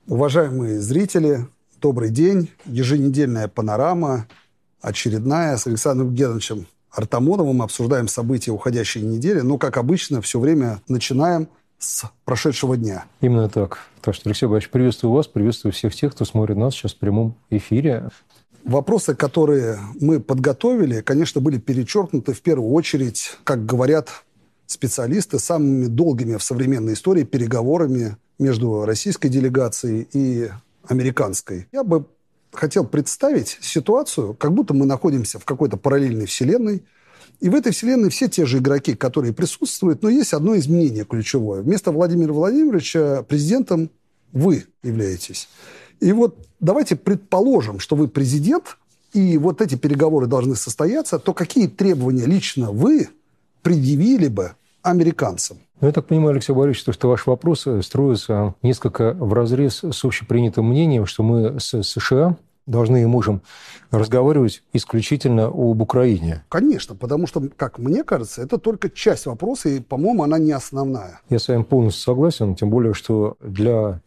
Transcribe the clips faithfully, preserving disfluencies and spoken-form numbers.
Уважаемые зрители, добрый день. Еженедельная панорама, очередная, с Александром Геннадьевичем Артамоновым. Мы обсуждаем события уходящей недели. Но, как обычно, все время начинаем с прошедшего дня. Именно так. Так что, Алексей Борисович, приветствую вас, приветствую всех тех, кто смотрит нас сейчас в прямом эфире. Вопросы, которые мы подготовили, конечно, были перечеркнуты в первую очередь, как говорят специалисты, самыми долгими в современной истории переговорами между российской делегацией и американской. Я бы хотел представить ситуацию, как будто мы находимся в какой-то параллельной вселенной, и в этой вселенной все те же игроки, которые присутствуют, но есть одно изменение ключевое. Вместо Владимира Владимировича президентом вы являетесь. И вот давайте предположим, что вы президент, и вот эти переговоры должны состояться, то какие требования лично вы предъявили бы американцам? Ну, я так понимаю, Алексей Борисович, что ваш вопрос строится несколько вразрез с общепринятым мнением, что мы с США должны и можем разговаривать исключительно об Украине. Конечно, потому что, как мне кажется, это только часть вопроса, и, по-моему, она не основная. Я с вами полностью согласен, тем более, что для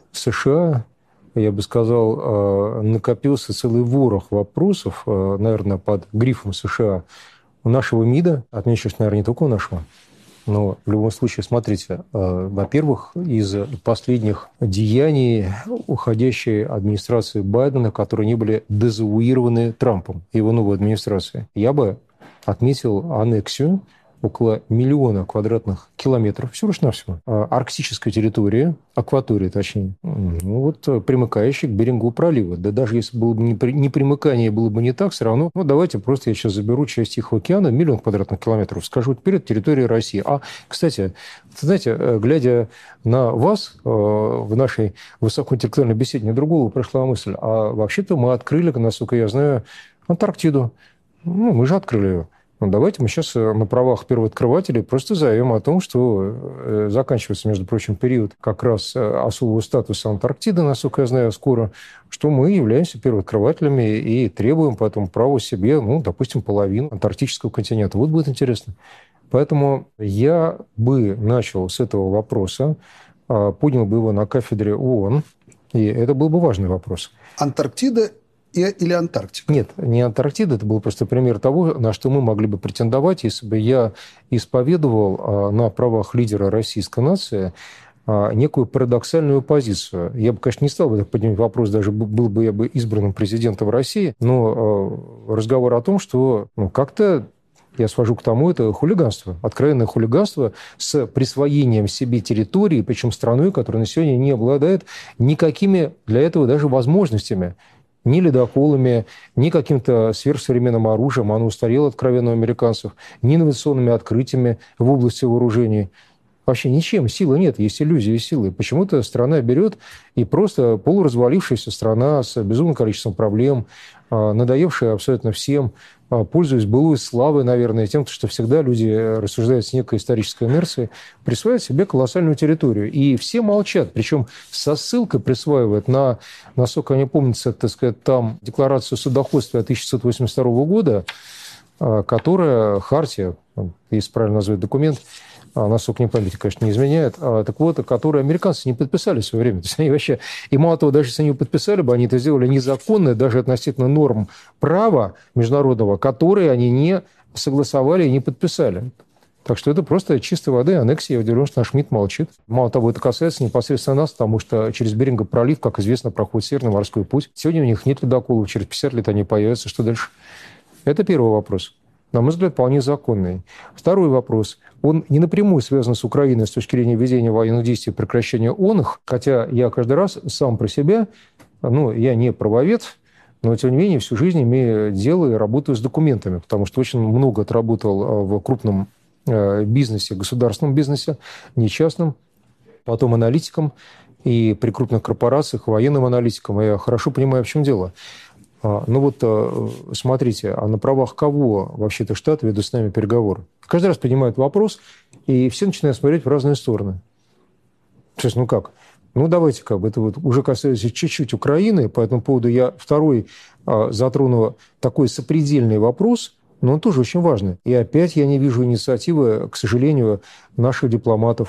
США, я бы сказал, накопился целый ворох вопросов, наверное, под грифом США, у нашего МИДа, отмечу, что, наверное, не только у нашего. Но в любом случае, смотрите, во-первых, из последних деяний уходящей администрации Байдена, которые не были дезавуированы Трампом и его новой администрацией, я бы отметил аннексию около миллиона квадратных километров, всего лишь навсего, арктической территории, акватории точнее, ну вот примыкающей к берегу пролива. Да даже если было бы не, при, не примыкание, было бы не так, все равно, ну давайте просто я сейчас заберу часть Тихого океана, миллион квадратных километров, скажу, теперь это территория России. А, кстати, знаете, глядя на вас в нашей высокоинтеллектуальной беседе, мне другого пришла мысль, а вообще-то мы открыли, насколько я знаю, Антарктиду. Ну, мы же открыли ее. Ну, давайте мы сейчас на правах первооткрывателей просто заявим о том, что заканчивается, между прочим, период как раз особого статуса Антарктиды, насколько я знаю, скоро, что мы являемся первооткрывателями и требуем поэтому права себе, ну, допустим, половину антарктического континента. Вот будет интересно. Поэтому я бы начал с этого вопроса, поднял бы его на кафедре ООН, и это был бы важный вопрос. Антарктида или Антарктика? Нет, не Антарктида. Это был просто пример того, на что мы могли бы претендовать, если бы я исповедовал на правах лидера российской нации некую парадоксальную позицию. Я бы, конечно, не стал бы поднимать вопрос, даже был бы я бы избранным президентом России, но разговор о том, что ну, как-то я свожу к тому, это хулиганство, откровенное хулиганство с присвоением себе территории, причем страной, которая на сегодня не обладает никакими для этого даже возможностями. Ни ледоколами, ни каким-то сверхсовременным оружием, оно устарело откровенно у американцев, ни инновационными открытиями в области вооружений. Вообще ничем. Силы нет, есть иллюзия силы. Почему-то страна берет и просто полуразвалившаяся страна с безумным количеством проблем, надоевшая абсолютно всем, пользуясь былой славой, наверное, тем, что всегда люди рассуждают с некой исторической инерцией, присваивают себе колоссальную территорию. И все молчат, причем со ссылкой присваивают на, насколько они помнятся, так сказать, там декларацию судоходства тысяча девятьсот восемьдесят второго года, которая, хартия, если правильно назвать документ, насколько не память, конечно, не изменяет, так вот, которые американцы не подписали в свое время. То есть они вообще, и мало того, даже если они подписали бы, они это сделали незаконно, даже относительно норм права международного, которые они не согласовали и не подписали. Так что это просто чистой воды аннексия. Я удивлен, что наш МИД молчит. Мало того, это касается непосредственно нас, потому что через Берингов пролив, как известно, проходит Северный морской путь. Сегодня у них нет ледоколов, через пятьдесят лет они появятся. Что дальше? Это первый вопрос. На мой взгляд, вполне законный. Второй вопрос. Он не напрямую связан с Украиной с точки зрения ведения военных действий и прекращения он их, хотя я каждый раз сам про себя, ну, я не правовед, но, тем не менее, всю жизнь имею дело и работаю с документами, потому что очень много отработал в крупном бизнесе, государственном бизнесе, не частном, потом аналитиком и при крупных корпорациях, военным аналитиком. Я хорошо понимаю, в чем дело. Ну вот, смотрите, а на правах кого вообще-то Штаты ведут с нами переговоры? Каждый раз поднимают вопрос, и все начинают смотреть в разные стороны. Сейчас, ну как? Ну давайте как бы, это вот уже касается чуть-чуть Украины, по этому поводу я второй затрону такой сопредельный вопрос, но он тоже очень важный. И опять я не вижу инициативы, к сожалению, наших дипломатов,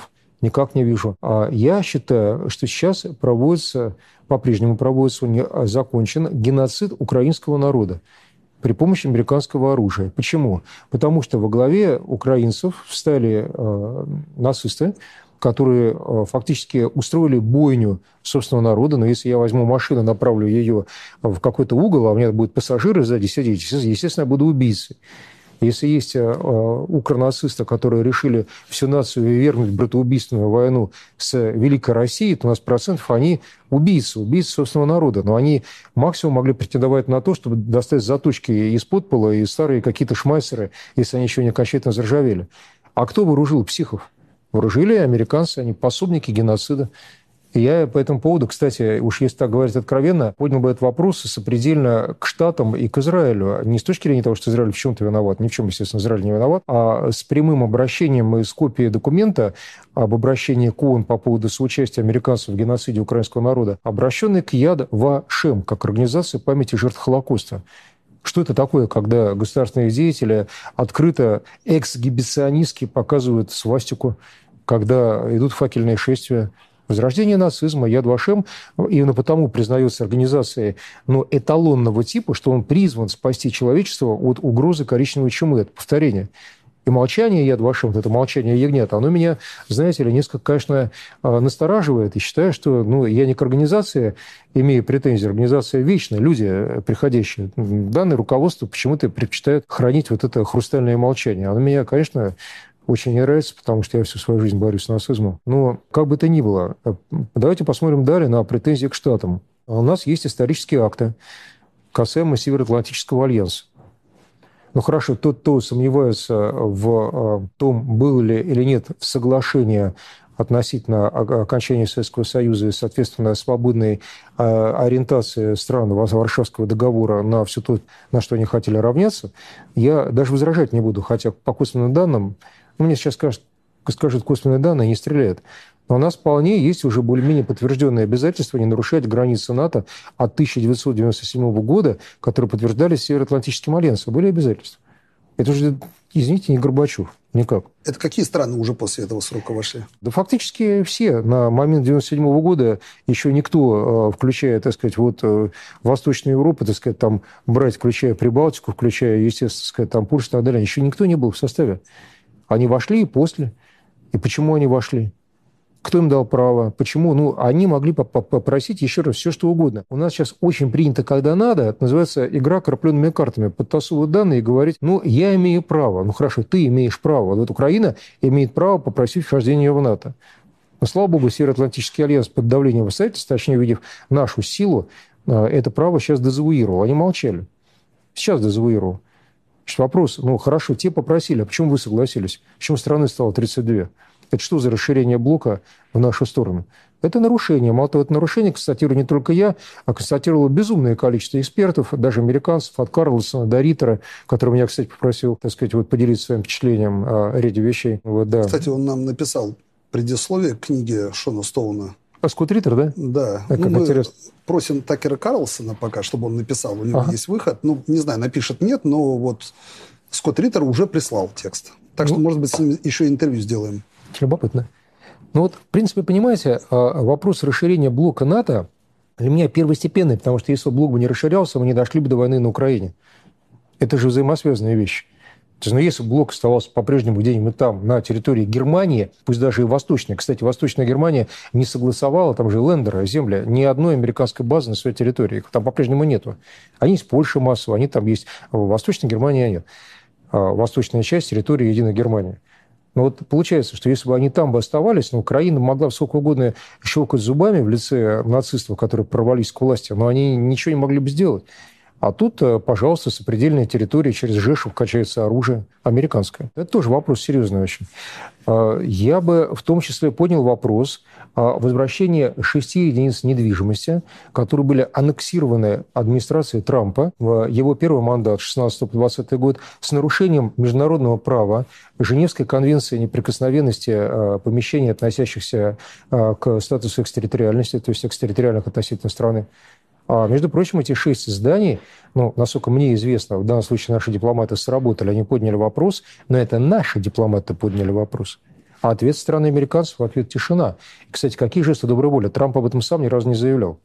Никак не вижу. А я считаю, что сейчас проводится, по-прежнему проводится, не закончен геноцид украинского народа при помощи американского оружия. Почему? Потому что во главе украинцев встали э, нацисты, которые э, фактически устроили бойню собственного народа. Но если я возьму машину, направлю ее в какой-то угол, а у меня будут пассажиры сзади сидеть, естественно, я буду убийцей. Если есть э, укронацисты, которые решили всю нацию ввергнуть в братоубийственную войну с Великой Россией, то у нас процентов они убийцы, убийцы собственного народа. Но они максимум могли претендовать на то, чтобы достать заточки из-под пола и старые какие-то шмайсеры, если они еще не окончательно заржавели. А кто вооружил психов? Вооружили американцы, они пособники геноцида. И я по этому поводу, кстати, уж если так говорить откровенно, поднял бы этот вопрос сопредельно к Штатам и к Израилю. Не с точки зрения того, что Израиль в чем-то виноват, ни в чем, естественно, Израиль не виноват, а с прямым обращением из копии документа об обращении к ООН по поводу соучастия американцев в геноциде украинского народа, обращенный к Яд Вашем, как организация памяти жертв Холокоста. Что это такое, когда государственные деятели открыто эксгибиционистски показывают свастику, когда идут факельные шествия? Возрождение нацизма, Яд Вашем, именно потому признается организацией, ну, эталонного типа, что он призван спасти человечество от угрозы коричневой чумы. Это повторение. И молчание Яд Вашем, вот это молчание ягнят, оно меня, знаете ли, несколько, конечно, настораживает. И считаю, что ну, я не к организации имею претензии. Организация вечная, люди приходящие. Данное руководство почему-то предпочитает хранить вот это хрустальное молчание. Оно меня, конечно, очень не нравится, потому что я всю свою жизнь борюсь с нацизмом. Но как бы то ни было, давайте посмотрим далее на претензии к Штатам. У нас есть исторические акты касаемо Североатлантического альянса. Ну хорошо, тот, кто сомневается в том, было ли или нет соглашение относительно окончания Советского Союза и, соответственно, свободной ориентации стран Варшавского договора на все то, на что они хотели равняться, я даже возражать не буду, хотя по косвенным данным, ну, мне сейчас скажут, скажут косвенные данные, не стреляют. Но у нас вполне есть уже более-менее подтвержденные обязательства не нарушать границы НАТО от тысяча девятьсот девяносто седьмого года, которые подтверждались Североатлантическим альянсом. Были обязательства. Это уже, извините, не Горбачев. Никак. Это какие страны уже после этого срока вошли? Да фактически все. На момент девяносто седьмого года еще никто, включая, так сказать, вот Восточную Европу, так сказать, там брать, включая Прибалтику, включая, естественно, так сказать, там Польшу и так далее, еще никто не был в составе. Они вошли и после. И почему они вошли? Кто им дал право? Почему? Ну, они могли попросить еще раз все, что угодно. У нас сейчас очень принято, когда надо, это называется игра крапленными картами. Подтасовывать данные и говорить, ну, я имею право. Ну, хорошо, ты имеешь право. Вот Украина имеет право попросить вхождения в НАТО. Но, слава богу, Североатлантический альянс под давлением обстоятельств, точнее, увидев нашу силу, это право сейчас дезавуировал. Они молчали. Сейчас дезавуировал. Значит, вопрос, ну, хорошо, те попросили, а почему вы согласились? Почему страны стало тридцать две? Это что за расширение блока в нашу сторону? Это нарушение. Мало того, это нарушение констатирую не только я, а констатировало безумное количество экспертов, даже американцев, от Карлсона до Риттера, который меня, кстати, попросил, так сказать, вот поделиться своим впечатлением о ряде вещей. Вот, да. Кстати, он нам написал предисловие к книге Шона Стоуна. А Скотт Риттер, да? Да. А, ну, мы интересно. просим Такера Карлсона пока, чтобы он написал. У него ага. есть выход. Ну, не знаю, напишет нет, но вот Скотт Риттер уже прислал текст. Так ну, что, может быть, с ним еще интервью сделаем. Любопытно. Ну вот, в принципе, понимаете, вопрос расширения блока НАТО для меня первостепенный, потому что если бы блок бы не расширялся, мы не дошли бы до войны на Украине. Это же взаимосвязанные вещи. То есть, ну, если бы блок оставался по-прежнему где-нибудь там, на территории Германии, пусть даже и восточной, кстати, Восточная Германия не согласовала, там же Лендера, земля, ни одной американской базы на своей территории, их там по-прежнему нету. Они есть в Польше массово, они там есть, в Восточной Германии нет. Восточная часть территории Единой Германии. Но вот получается, что если бы они там бы оставались, ну, Украина могла сколько угодно щелкать зубами в лице нацистов, которые прорвались к власти, но они ничего не могли бы сделать. А тут, пожалуйста, сопредельная территория, через Жешев качается оружие американское. Это тоже вопрос серьезный очень. Я бы в том числе поднял вопрос о возвращении шести единиц недвижимости, которые были аннексированы администрацией Трампа в его первый мандат с шестнадцатого по двадцатый год с нарушением международного права, Женевской конвенции о неприкосновенности помещений, относящихся к статусу экстерриториальности, то есть экстерриториальных относительно страны. А, между прочим, эти шесть зданий, ну, насколько мне известно, в данном случае наши дипломаты сработали, они подняли вопрос, но это наши дипломаты подняли вопрос. А ответ со стороны американцев, ответ тишина. И, кстати, какие жесты доброй воли? Трамп об этом сам ни разу не заявлял.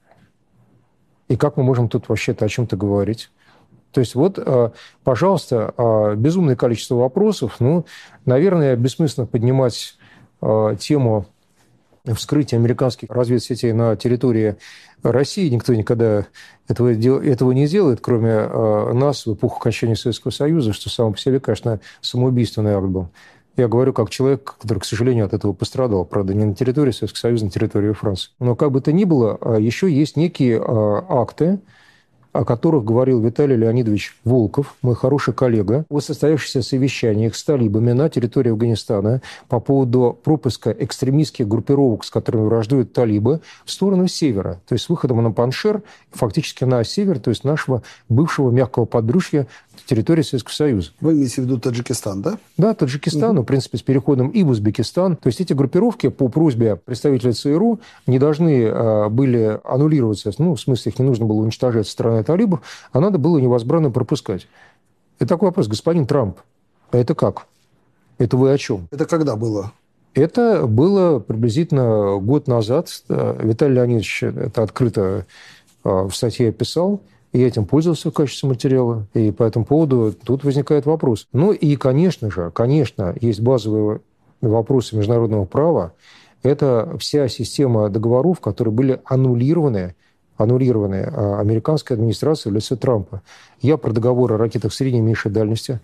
И как мы можем тут вообще-то о чем-то говорить? То есть вот, пожалуйста, безумное количество вопросов. Ну, наверное, бессмысленно поднимать тему вскрытия американских разведсетей на территории России. Никто никогда этого, этого не делает, кроме нас в эпоху окончания Советского Союза, что само по себе, конечно, самоубийственный акт был. Я говорю как человек, который, к сожалению, от этого пострадал. Правда, не на территории Советского Союза, на территории Франции. Но как бы то ни было, еще есть некие акты, о которых говорил Виталий Леонидович Волков, мой хороший коллега, о состоявшихся совещаниях с талибами на территории Афганистана по поводу пропуска экстремистских группировок, с которыми враждуют талибы, в сторону севера, то есть с выходом на Паншер, фактически на север, то есть нашего бывшего мягкого подбрюшья территории Советского Союза. Вы имеете в виду Таджикистан, да? Да, Таджикистан, угу. В принципе, с переходом и в Узбекистан. То есть эти группировки по просьбе представителей ЦРУ не должны а, были аннулироваться, ну, в смысле, их не нужно было уничтожать со стороны талибов, а надо было невозбранно пропускать. И такой вопрос, господин Трамп, а это как? Это вы о чем? Это когда было? Это было приблизительно год назад. Виталий Леонидович это открыто в статье описал. И этим пользовался в качестве материала. И по этому поводу тут возникает вопрос. Ну и, конечно же, конечно, есть базовые вопросы международного права. Это вся система договоров, которые были аннулированы, аннулированы американской администрацией в лице Трампа. Я про договор о ракетах средней и меньшей дальности,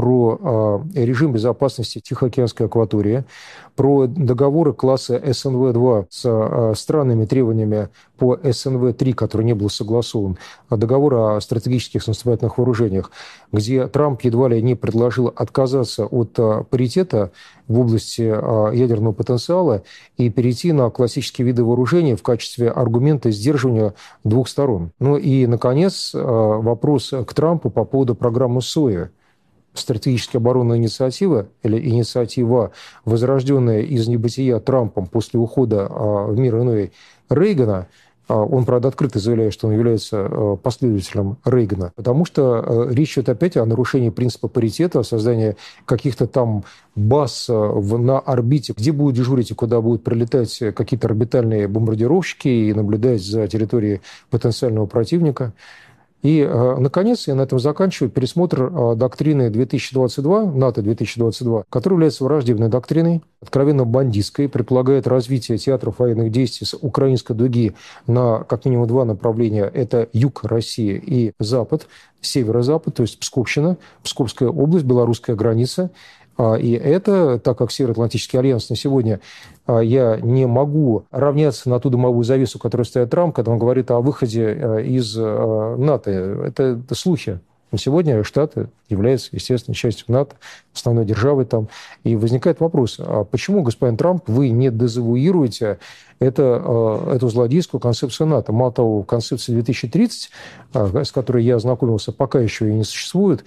про э, режим безопасности Тихоокеанской акватории, про договоры класса эс эн вэ два с э, странными требованиями по эс эн вэ три, который не был согласован, договор о стратегических наступательных вооружениях, где Трамп едва ли не предложил отказаться от э, паритета в области э, ядерного потенциала и перейти на классические виды вооружения в качестве аргумента сдерживания двух сторон. Ну и, наконец, э, вопрос к Трампу по поводу программы СОИ. Стратегическая оборонная инициатива или инициатива, возрожденная из небытия Трампом после ухода в мир иной Рейгана, он, правда, открыто заявляет, что он является последователем Рейгана, потому что речь идет опять о нарушении принципа паритета, о создании каких-то там баз на орбите, где будут дежурить и куда будут прилетать какие-то орбитальные бомбардировщики и наблюдать за территорией потенциального противника. И, наконец, я на этом заканчиваю пересмотр доктрины две тысячи двадцать два, НАТО две тысячи двадцать два, которая является враждебной доктриной, откровенно бандитской, предполагает развитие театров военных действий с украинской дуги на как минимум два направления. Это юг России и запад, северо-запад, то есть Псковщина, Псковская область, белорусская граница. И это, так как Североатлантический альянс на сегодня, я не могу равняться на ту дымовую завесу, которую ставит Трамп, когда он говорит о выходе из НАТО. Это, это слухи. На сегодня Штаты являются, естественно, частью НАТО, основной державой там. И возникает вопрос, а почему, господин Трамп, вы не дезавуируете это, эту злодейскую концепцию НАТО? Мало того, концепция две тысячи тридцать, с которой я ознакомился, пока еще и не существует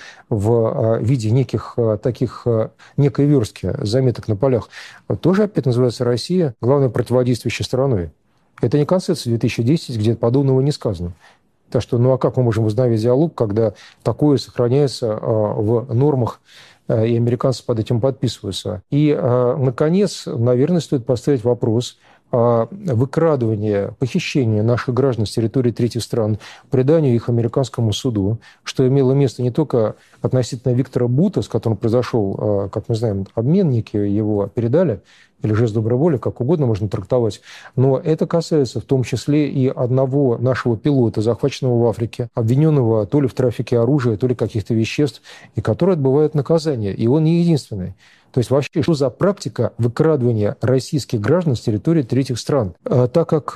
в виде неких таких, некой верстки заметок на полях, тоже опять называется Россия главной противодействующей стороной. Это не концепция две тысячи десять, где подобного не сказано. Так что, ну а как мы можем возобновить диалог, когда такое сохраняется в нормах, и американцы под этим подписываются? И, наконец, наверное, стоит поставить вопрос о выкрадывании, похищении наших граждан с территории третьих стран, преданию их американскому суду, что имело место не только относительно Виктора Бута, с которым произошел, как мы знаем, обменники его передали, или жест доброй воли, как угодно можно трактовать. Но это касается в том числе и одного нашего пилота, захваченного в Африке, обвиненного то ли в трафике оружия, то ли каких-то веществ, и который отбывает наказание. И он не единственный. То есть вообще, что за практика выкрадывания российских граждан с территории третьих стран? Так как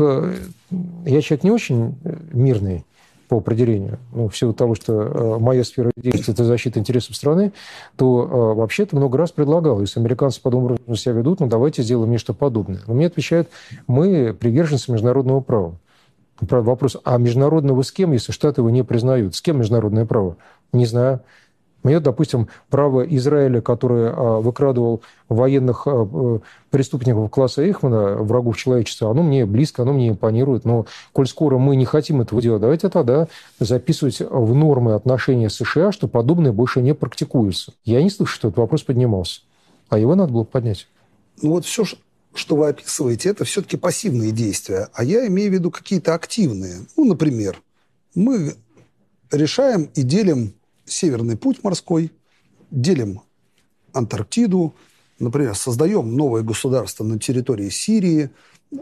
я человек не очень мирный, по определению, ну, в силу того, что э, моя сфера деятельности – это защита интересов страны, то э, вообще-то много раз предлагал, если американцы подобным образом себя ведут, ну, давайте сделаем нечто подобное. Но мне отвечают, мы приверженцы международного права. Правда, вопрос, а международного с кем, если Штаты его не признают? С кем международное право? Не знаю. Мне, допустим, право Израиля, который а, выкрадывал военных а, преступников класса Эйхмана, врагов человечества, оно мне близко, оно мне импонирует. Но коль скоро мы не хотим этого делать, давайте тогда записывать в нормы отношения с США, что подобное больше не практикуется. Я не слышу, что этот вопрос поднимался. А его надо было поднять. Ну вот все, что вы описываете, это все-таки пассивные действия, а я имею в виду какие-то активные. Ну, например, мы решаем и делим Северный путь морской, делим Антарктиду, например, создаем новое государство на территории Сирии,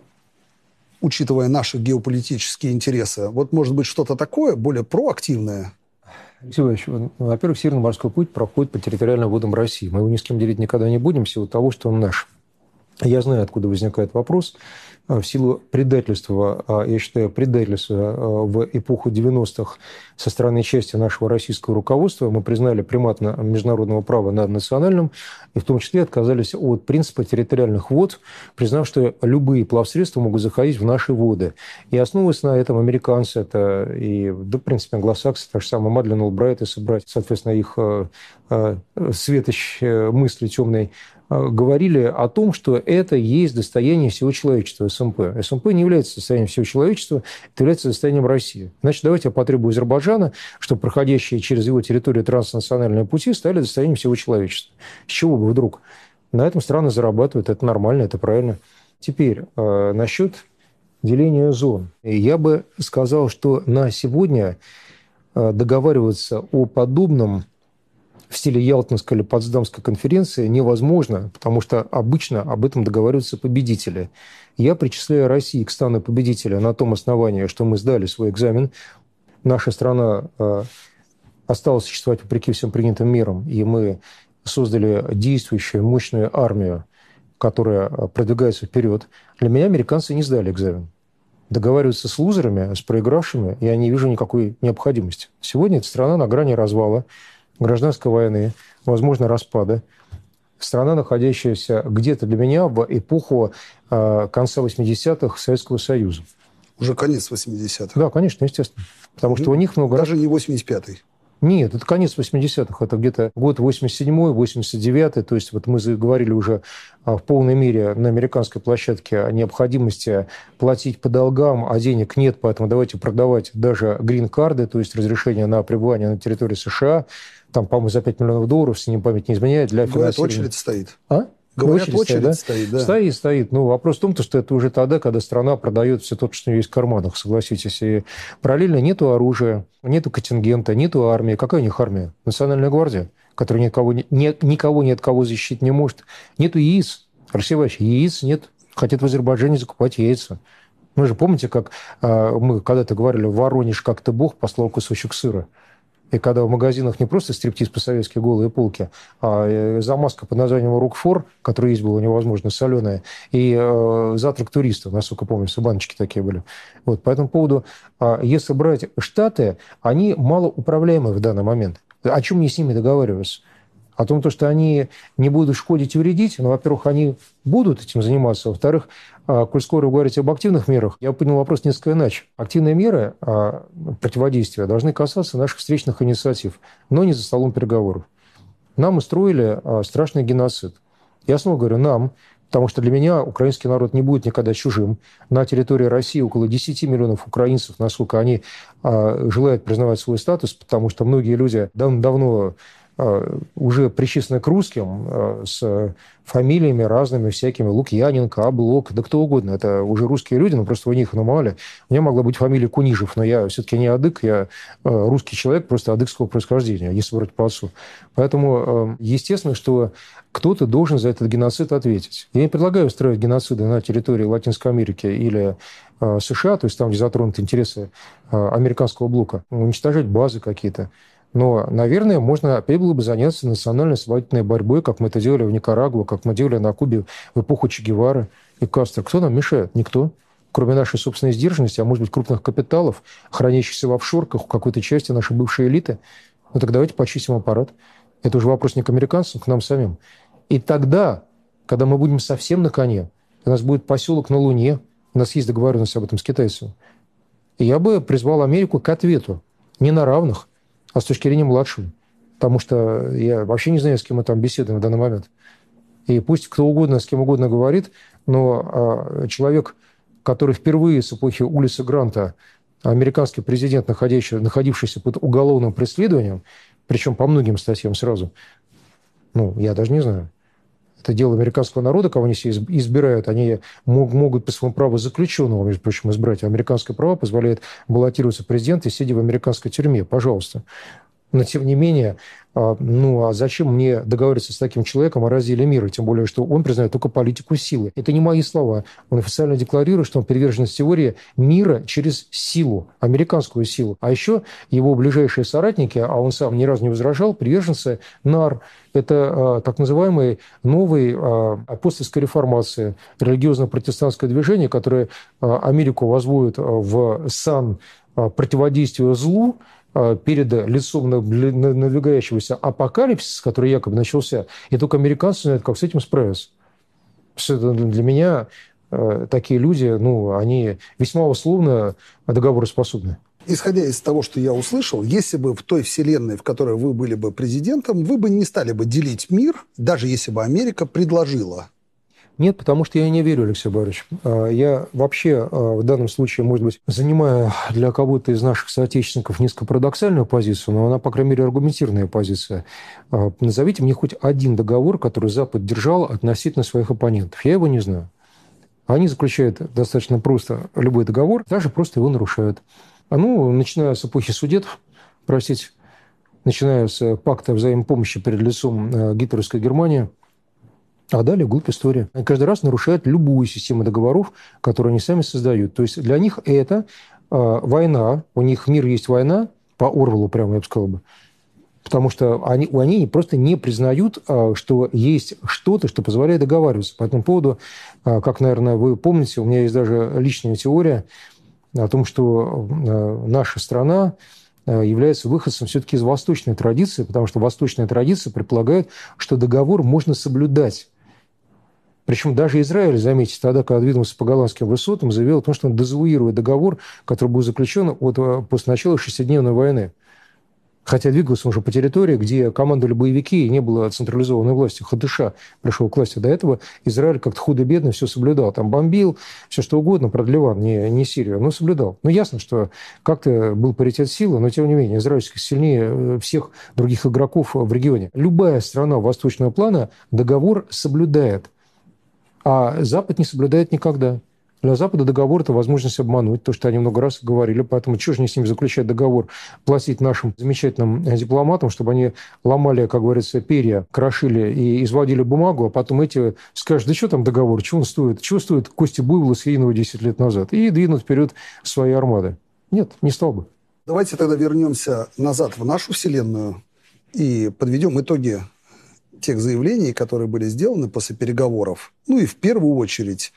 учитывая наши геополитические интересы. Вот, может быть, что-то такое, более проактивное? Алексей Иванович, во-первых, Северный морской путь проходит по территориальным водам России. Мы его ни с кем делить никогда не будем, в силу того, что он наш. Я знаю, откуда возникает вопрос. В силу предательства, я считаю, предательства в эпоху девяностых со стороны части нашего российского руководства, мы признали примат международного права над национальным, и в том числе отказались от принципа территориальных вод, признав, что любые плавсредства могут заходить в наши воды. И основываясь на этом, американцы, это и, да, в принципе, англосаксы, та же самая Мадлен Олбрайт, и собрать, соответственно, их светоч мысли темной, говорили о том, что это есть достояние всего человечества, СМП. СМП не является достоянием всего человечества, это является достоянием России. Значит, давайте я потребую Азербайджана, чтобы проходящие через его территорию транснациональные пути стали достоянием всего человечества. С чего бы вдруг? На этом страны зарабатывают, это нормально, это правильно. Теперь, э, насчет деления зон. Я бы сказал, что на сегодня э, договариваться о подобном в стиле Ялтинской или Потсдамской конференции невозможно, потому что обычно об этом договариваются победители. Я причисляю Россию к стану победителя на том основании, что мы сдали свой экзамен. Наша страна э, осталась существовать вопреки всем принятым мерам, и мы создали действующую мощную армию, которая продвигается вперед. Для меня американцы не сдали экзамен. Договариваться с лузерами, с проигравшими, я не вижу никакой необходимости. Сегодня эта страна на грани развала, гражданской войны, возможно, распада. Страна, находящаяся где-то для меня в эпоху э, конца восьмидесятых Советского Союза. Уже конец восьмидесятых. Да, конечно, естественно. Потому что ну, у них много... Даже не восемьдесят пятый. Нет, это конец восьмидесятых, это где-то год восемьдесят седьмой, восемьдесят девятый, то есть вот мы говорили уже в полной мере на американской площадке о необходимости платить по долгам, а денег нет, поэтому давайте продавать даже грин-карды, то есть разрешение на пребывание на территории США, там, по-моему, за пять миллионов долларов, если не память не изменяет, для финансирования. Говорят, очередь стоит. А? Говорят, очередь, очередь стоит, да? стоит, да. Стоит, стоит. Ну, вопрос в том, что это уже тогда, когда страна продает все то, что у нее есть в карманах, согласитесь. И параллельно нету оружия, нету контингента, нету армии. Какая у них армия? Национальная гвардия, которая никого, ни, никого ни от кого защитить не может. Нету яиц. Алексей Иванович, яиц нет. Хотят в Азербайджане закупать яйца. Вы же помните, как э, мы когда-то говорили, в Воронеж как-то Бог послал кусочек сыра. И когда в магазинах не просто стриптиз по-советски голые полки, а замазка под названием «Рокфор», которая есть была невозможно соленая, и э, завтрак туристов, насколько помню, баночки такие были. Вот, по этому поводу, э, если брать Штаты, они малоуправляемы в данный момент. О чем мне с ними договариваться? О том, что они не будут шкодить и вредить, ну, во-первых, они будут этим заниматься, во-вторых, коль скоро вы говорите об активных мерах, я понял вопрос несколько иначе. Активные меры противодействия должны касаться наших встречных инициатив, но не за столом переговоров. Нам устроили страшный геноцид. Я снова говорю «нам», потому что для меня украинский народ не будет никогда чужим. На территории России около десять миллионов украинцев, насколько они желают признавать свой статус, потому что многие люди давно уже причислены к русским, с фамилиями разными, всякими, Лукьяненко, Облок, да кто угодно. Это уже русские люди, но просто у них намали. У меня могла быть фамилия Кунижев, но я все-таки не адык, я русский человек, просто адыгского происхождения, если брать по отцу. Поэтому, естественно, что кто-то должен за этот геноцид ответить. Я не предлагаю устраивать геноциды на территории Латинской Америки или США, то есть там, где затронуты интересы американского блока, уничтожать базы какие-то. Но, наверное, можно опять было бы заняться национальной освободительной борьбой, как мы это делали в Никарагуа, как мы делали на Кубе в эпоху Че Гевары и Кастро. Кто нам мешает? Никто. Кроме нашей собственной сдержанности, а может быть, крупных капиталов, хранящихся в офшорках у какой-то части нашей бывшей элиты. Ну так давайте почистим аппарат. Это уже вопрос не к американцам, к нам самим. И тогда, когда мы будем совсем на коне, у нас будет поселок на Луне, у нас есть договоренность об этом с китайцами, и я бы призвал Америку к ответу. Не на равных, а с точки зрения младшего. Потому что я вообще не знаю, с кем мы там беседуем в данный момент. И пусть кто угодно, с кем угодно говорит, но а, человек, который впервые с эпохи Улиса Гранта, американский президент, находящий, находившийся под уголовным преследованием, причем по многим статьям сразу, ну, я даже не знаю. Это дело американского народа, кого они себе избирают. Они могут по своему праву заключенного, между прочим, избрать. Американское право позволяет баллотироваться в президенты, сидя в американской тюрьме. Пожалуйста. Но, тем не менее, ну а зачем мне договариваться с таким человеком о разделе мира? Тем более, что он признает только политику силы. Это не мои слова. Он официально декларирует, что он привержен теории мира через силу, американскую силу. А еще его ближайшие соратники, а он сам ни разу не возражал, приверженцы НАР. Это так называемый новый апостольской реформации, религиозно-протестантское движение, которое Америку возводит в сан противодействия злу, перед лицом надвигающегося апокалипсиса, который якобы начался, и только американцы знают, как с этим справиться. Для меня такие люди, ну, они весьма условно договороспособны. Исходя из того, что я услышал, если бы в той вселенной, в которой вы были бы президентом, вы бы не стали бы делить мир, даже если бы Америка предложила. Нет, потому что я не верю, Алексей Борисович. Я вообще в данном случае, может быть, занимаю для кого-то из наших соотечественников несколько парадоксальную позицию, но она, по крайней мере, аргументированная позиция. Назовите мне хоть один договор, который Запад держал относительно своих оппонентов. Я его не знаю. Они заключают достаточно просто любой договор, даже просто его нарушают. Ну, начиная с эпохи Судетов, простите, начиная с пакта взаимопомощи перед лицом гитлеровской Германии, а далее вглубь истории. Они каждый раз нарушают любую систему договоров, которую они сами создают. То есть для них это э, война, у них в мире есть война, по Орвеллу прямо я бы сказал бы, потому что они, они просто не признают, э, что есть что-то, что позволяет договариваться. По этому поводу, э, как, наверное, вы помните, у меня есть даже личная теория о том, что э, наша страна является выходцем все-таки из восточной традиции, потому что восточная традиция предполагает, что договор можно соблюдать. Причем даже Израиль, заметьте, тогда, когда двинулся по голландским высотам, заявил о том, что он дезавуирует договор, который был заключен от, после начала шестидневной войны. Хотя двигался он уже по территории, где командовали боевики, и не было централизованной власти. ХДШ пришел к власти. До этого Израиль как-то худо-бедно все соблюдал. Там бомбил, все что угодно, про Ливан, не, не Сирию, но соблюдал. Ну, ясно, что как-то был паритет силы, но, тем не менее, Израиль сильнее всех других игроков в регионе. Любая страна восточного плана договор соблюдает, а Запад не соблюдает никогда. Для Запада договор – это возможность обмануть, то, что они много раз говорили. Поэтому чего же не с ними заключать договор, платить нашим замечательным дипломатам, чтобы они ломали, как говорится, перья, крошили и изводили бумагу, а потом эти скажут, да что там договор, чего он стоит, чего стоит кости буйвола съеденного десять лет назад, и двинут вперед свои армады. Нет, не стал бы. Давайте тогда вернемся назад в нашу вселенную и подведем итоги тех заявлений, которые были сделаны после переговоров. Ну и в первую очередь...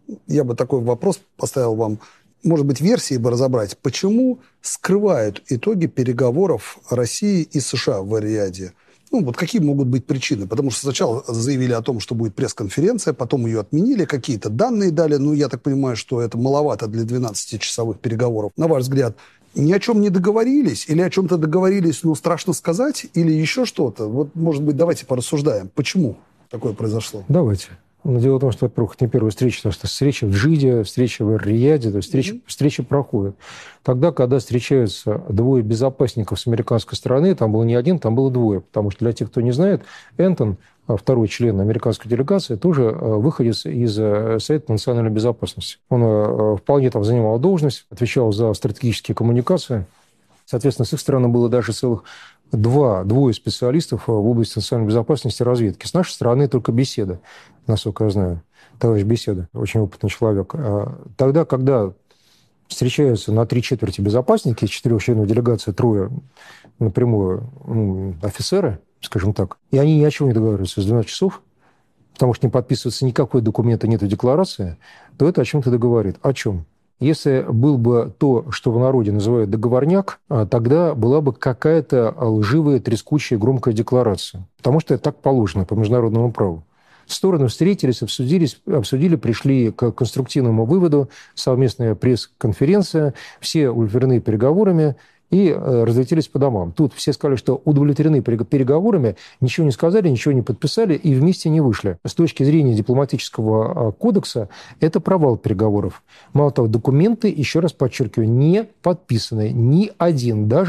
Я бы такой вопрос поставил вам, может быть, версии бы разобрать, почему скрывают итоги переговоров России и США в Эр-Рияде? Ну, вот какие могут быть причины? Потому что сначала заявили о том, что будет пресс-конференция, потом ее отменили, какие-то данные дали. Ну, я так понимаю, что это маловато для двенадцатичасовых переговоров. На ваш взгляд, ни о чем не договорились? Или о чем-то договорились, но страшно сказать? Или еще что-то? Вот, может быть, давайте порассуждаем. Почему такое произошло? Давайте. Но дело в том, что, во-первых, не первая встреча, потому что встреча в Джиде, встреча в Эр-Рияде, то есть встреча, mm-hmm. встреча проходит. Тогда, когда встречаются двое безопасников с американской стороны, там было не один, там было двое. Потому что для тех, кто не знает, Энтон, второй член американской делегации, тоже выходец из Совета национальной безопасности. Он вполне там занимал должность, отвечал за стратегические коммуникации. Соответственно, с их стороны было даже целых два, двое специалистов в области национальной безопасности и разведки. С нашей стороны только Беседа, насколько я знаю. Товарищ Беседа, очень опытный человек. Тогда, когда встречаются на три четверти безопасники, из четырех членов делегации трое напрямую ну, офицеры, скажем так, и они ни о чем не договариваются с двенадцати часов, потому что не подписывается никакой документа, нету декларации, то это о чем-то договорит. О чем? Если был бы то, что в народе называют договорняк, тогда была бы какая-то лживая, трескучая, громкая декларация. Потому что это так положено по международному праву. Стороны встретились, обсудились, обсудили, пришли к конструктивному выводу, совместная пресс-конференция, все удовлетворены переговорами и разлетелись по домам. Тут все сказали, что удовлетворены переговорами, ничего не сказали, ничего не подписали и вместе не вышли. С точки зрения дипломатического кодекса это провал переговоров. Мало того, документы, еще раз подчеркиваю, не подписаны. Ни один, даже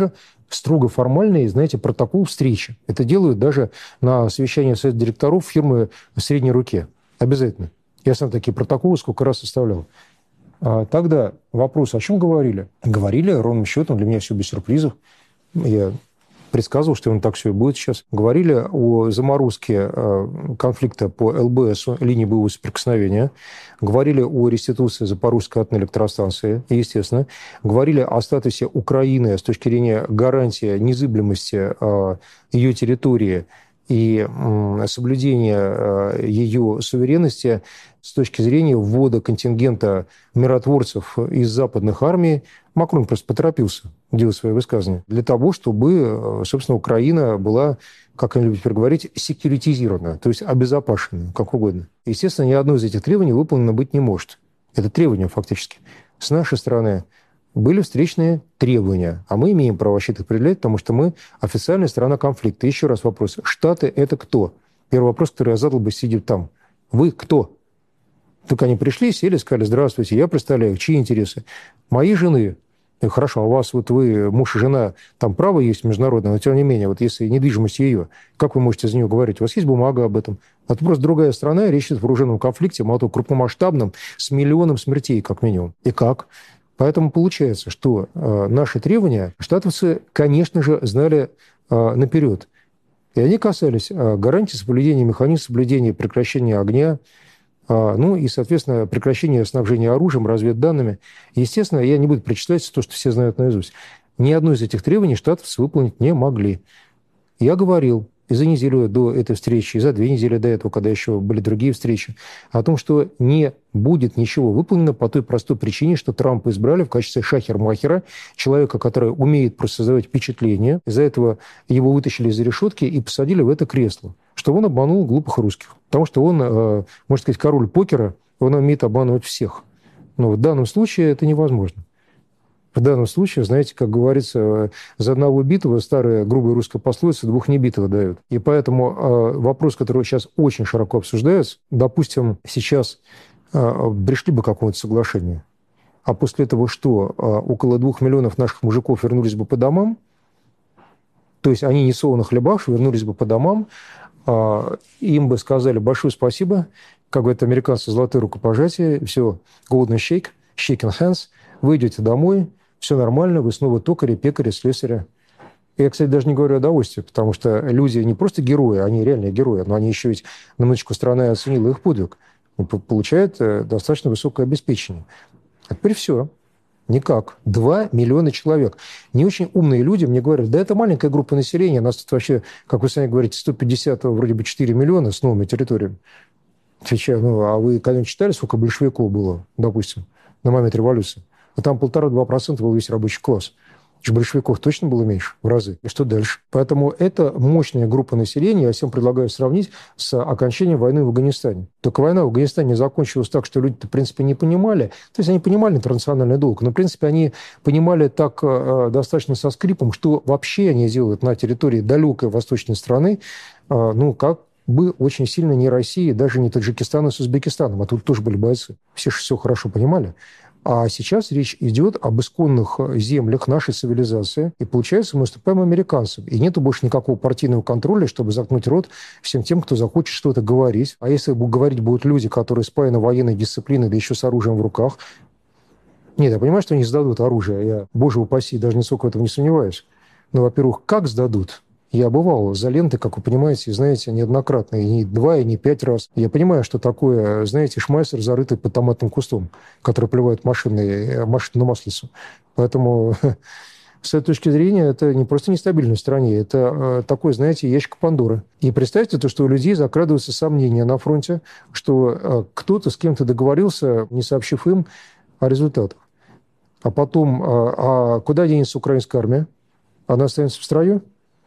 строго формальный, знаете, протокол встречи. Это делают даже на совещании совета директоров фирмы средней руки. Обязательно. Я сам такие протоколы сколько раз составлял. А тогда вопрос, о чем говорили? Говорили ровным счетом, для меня все без сюрпризов. Я предсказывал, что он так все и будет сейчас. Говорили о заморозке конфликта по эл бэ эс, линии боевого соприкосновения. Говорили о реституции Запорожской атомной электростанции, естественно. Говорили о статусе Украины с точки зрения гарантии незыблемости ее территории и соблюдения ее суверенности с точки зрения ввода контингента миротворцев из западных армий. Макрон просто поторопился делать свои высказывания для того, чтобы, собственно, Украина была, как они любят теперь говорить, секьюритизирована, то есть обезопасена, как угодно. Естественно, ни одно из этих требований выполнено быть не может. Это требования фактически. С нашей стороны были встречные требования, а мы имеем право вообще-то определять, потому что мы официальная сторона конфликта. Еще раз вопрос. Штаты – это кто? Первый вопрос, который я задал бы, сидит там. Вы кто? Только они пришли, сели, сказали: здравствуйте, я представляю, чьи интересы? Мои жены. И хорошо, а у вас вот вы, муж и жена, там право есть международное, но тем не менее, вот если недвижимость ее, как вы можете за нее говорить? У вас есть бумага об этом? Это просто другая страна, речь идет о вооруженном конфликте, мало того, крупномасштабном, с миллионом смертей, как минимум. И как? Поэтому получается, что э, наши требования штатовцы, конечно же, знали э, наперед. И они касались э, гарантии соблюдения механизма соблюдения прекращения огня, э, ну и, соответственно, прекращения снабжения оружием, разведданными. Естественно, я не буду перечислять то, что все знают наизусть. Ни одно из этих требований штатовцы выполнить не могли. Я говорил и за неделю до этой встречи, и за две недели до этого, когда еще были другие встречи, о том, что не будет ничего выполнено по той простой причине, что Трампа избрали в качестве шахер-махера, человека, который умеет просто создавать впечатление. Из-за этого его вытащили из-за решетки и посадили в это кресло, что он обманул глупых русских. Потому что он, можно сказать, король покера, он умеет обманывать всех. Но в данном случае это невозможно. В данном случае, знаете, как говорится, за одного убитого старая грубая русская пословица двух небитых дают. И поэтому э, вопрос, который сейчас очень широко обсуждается, допустим, сейчас э, пришли бы к какому-то соглашению, а после этого что, э, около двух миллионов наших мужиков вернулись бы по домам, то есть они не солоно хлебавши, вернулись бы по домам, э, им бы сказали большое спасибо, как говорят американцы, золотое рукопожатие, все, golden shake, shaking hands, вы идете домой, все нормально, вы снова токари, пекари, слесаря. Я, кстати, даже не говорю о удовольствии, потому что люди не просто герои, они реальные герои, но они еще ведь, на минуточку, страна оценила их подвиг. Они получают достаточно высокое обеспечение. А теперь все. Никак. Два миллиона человек. Не очень умные люди мне говорят: да это маленькая группа населения, нас тут вообще, как вы сами говорите, сто пятьдесят, вроде бы четыре миллиона с новыми территориями. Отвечаю: ну, а вы когда-нибудь читали, сколько большевиков было, допустим, на момент революции? А там полтора-два процента был весь рабочий класс. Большевиков точно было меньше в разы. И что дальше? Поэтому это мощная группа населения. Я всем предлагаю сравнить с окончанием войны в Афганистане. Только война в Афганистане закончилась так, что люди-то, в принципе, не понимали. То есть они понимали интернациональный долг, но, в принципе, они понимали так э, достаточно со скрипом, что вообще они делают на территории далекой восточной страны, э, ну, как бы очень сильно не России, даже не Таджикистана с Узбекистаном. А тут тоже были бойцы. Все же все хорошо понимали. А сейчас речь идет об исконных землях нашей цивилизации. И получается, мы уступаем американцам. И нету больше никакого партийного контроля, чтобы заткнуть рот всем тем, кто захочет что-то говорить. А если говорить будут люди, которые спаяны военной дисциплиной, да еще с оружием в руках. Нет, я понимаю, что они сдадут оружие. Я, боже упаси, даже нисколько в этом не сомневаюсь. Но, во-первых, как сдадут? Я бывал за лентой, как вы понимаете, знаете, неоднократно, и не два, и не пять раз. Я понимаю, что такое, знаете, шмайсер, зарытый под томатным кустом, который плевает машины, машинную маслицу. Поэтому с этой точки зрения это не просто нестабильность в стране, это такой, знаете, ящик Пандоры. И представьте то, что у людей закрадываются сомнения на фронте, что кто-то с кем-то договорился, не сообщив им о результатах. А потом, а куда денется украинская армия? Она останется в строю?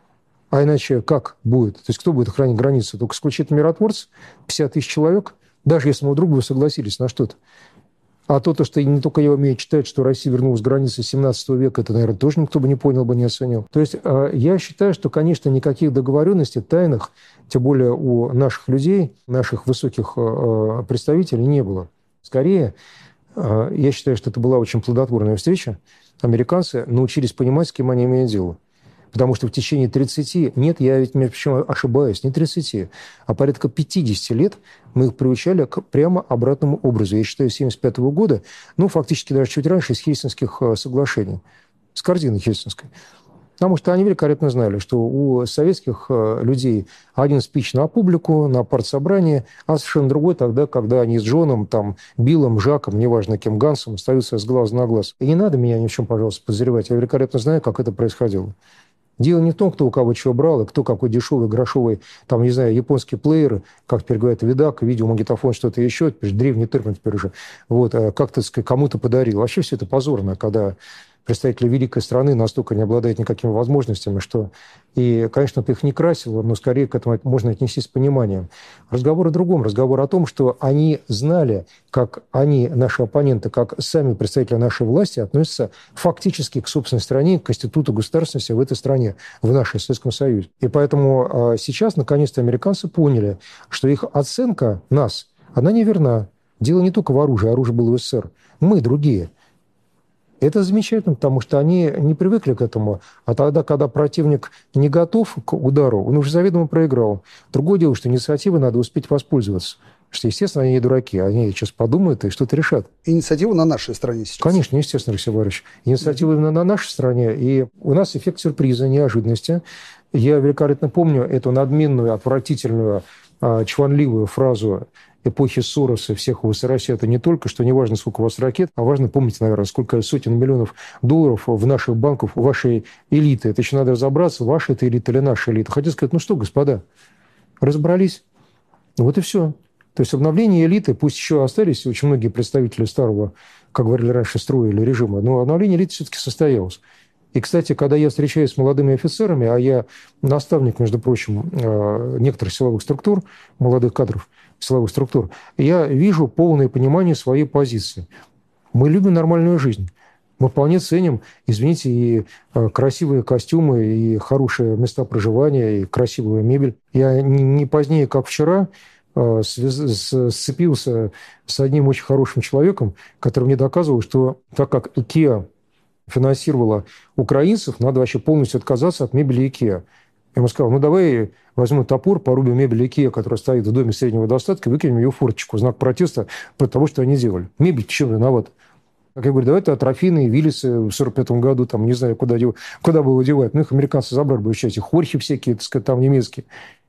А иначе как будет? То есть кто будет охранять границу? Только исключительно миротворцы? пятьдесят тысяч человек? Даже если мы вдруг бы согласились на что-то. А то, то, что не только я умею читать, что Россия вернулась к границе семнадцатого века, это, наверное, тоже никто бы не понял, бы не оценил. То есть я считаю, что, конечно, никаких договоренностей тайных, тем более у наших людей, наших высоких представителей не было. Скорее, я считаю, что это была очень плодотворная встреча. Американцы научились понимать, с кем они имеют дело. Потому что в течение тридцати, нет, я ведь, между прочим, ошибаюсь, не тридцати, а порядка пятидесяти лет мы их приучали к прямо обратному образу. Я считаю, с семьдесят пятого года, ну, фактически даже чуть раньше, из Хельсинских соглашений, с корзины Хельсинской. Потому что они великолепно знали, что у советских людей один спич на публику, на партсобрание, а совершенно другой тогда, когда они с Джоном, там, Биллом, Жаком, неважно кем, Гансом, остаются с глаза на глаз. И не надо меня ни в чем, пожалуйста, подозревать. Я великолепно знаю, как это происходило. Дело не в том, кто у кого чего брал, и кто какой дешевый, грошовый, там, не знаю, японский плеер, как теперь говорят, видак, видеомагнитофон, что-то еще, теперь древний термин теперь уже, вот, как-то кому-то подарил. Вообще все это позорно, когда представители великой страны настолько не обладают никакими возможностями, что... И, конечно, ты их не красил, но скорее к этому можно отнестись с пониманием. Разговор о другом. Разговор о том, что они знали, как они, наши оппоненты, как сами представители нашей власти относятся фактически к собственной стране, к институту государственности в этой стране, в нашем Советском Союзе. И поэтому сейчас, наконец-то, американцы поняли, что их оценка нас, она неверна. Дело не только в оружии, оружие было в СССР. Мы другие. Это замечательно, потому что они не привыкли к этому. А тогда, когда противник не готов к удару, он уже заведомо проиграл. Другое дело, что инициативой надо успеть воспользоваться. Потому что, естественно, они не дураки. Они сейчас подумают и что-то решат. Инициатива на нашей стороне сейчас. Конечно, естественно, Алексей Борисович. Инициатива именно на нашей стороне. И у нас эффект сюрприза, неожиданности. Я великолепно помню эту надменную, отвратительную, чванливую фразу эпохи Сороса, всех у вас России, это не только, что не важно, сколько у вас ракет, а важно помнить, наверное, сколько сотен миллионов долларов в наших банках, у вашей элиты. Это еще надо разобраться, ваша это элита или наша элита. Хотел сказать, ну что, господа, разобрались. Вот и все. То есть обновление элиты, пусть еще остались очень многие представители старого, как говорили раньше, строя или режима, но обновление элиты все-таки состоялось. И, кстати, когда я встречаюсь с молодыми офицерами, а я наставник, между прочим, некоторых силовых структур, молодых кадров силовых структур, я вижу полное понимание своей позиции. Мы любим нормальную жизнь. Мы вполне ценим, извините, и красивые костюмы, и хорошие места проживания, и красивую мебель. Я не позднее, как вчера, сцепился с одним очень хорошим человеком, который мне доказывал, что так как IKEA финансировала украинцев, надо вообще полностью отказаться от мебели IKEA. Я ему сказал, ну давай возьмем топор, порубим мебель IKEA, которая стоит в доме среднего достатка, выкинем ее в форточку, в знак протеста против того, что они делали. Мебель чем виновата? Как я говорю, давай-то атрофины, Виллисы в сорок пятом году, там, не знаю, куда, куда было девать. Ну, их американцы забрали бы еще эти хорхи всякие, так сказать, там немецкие.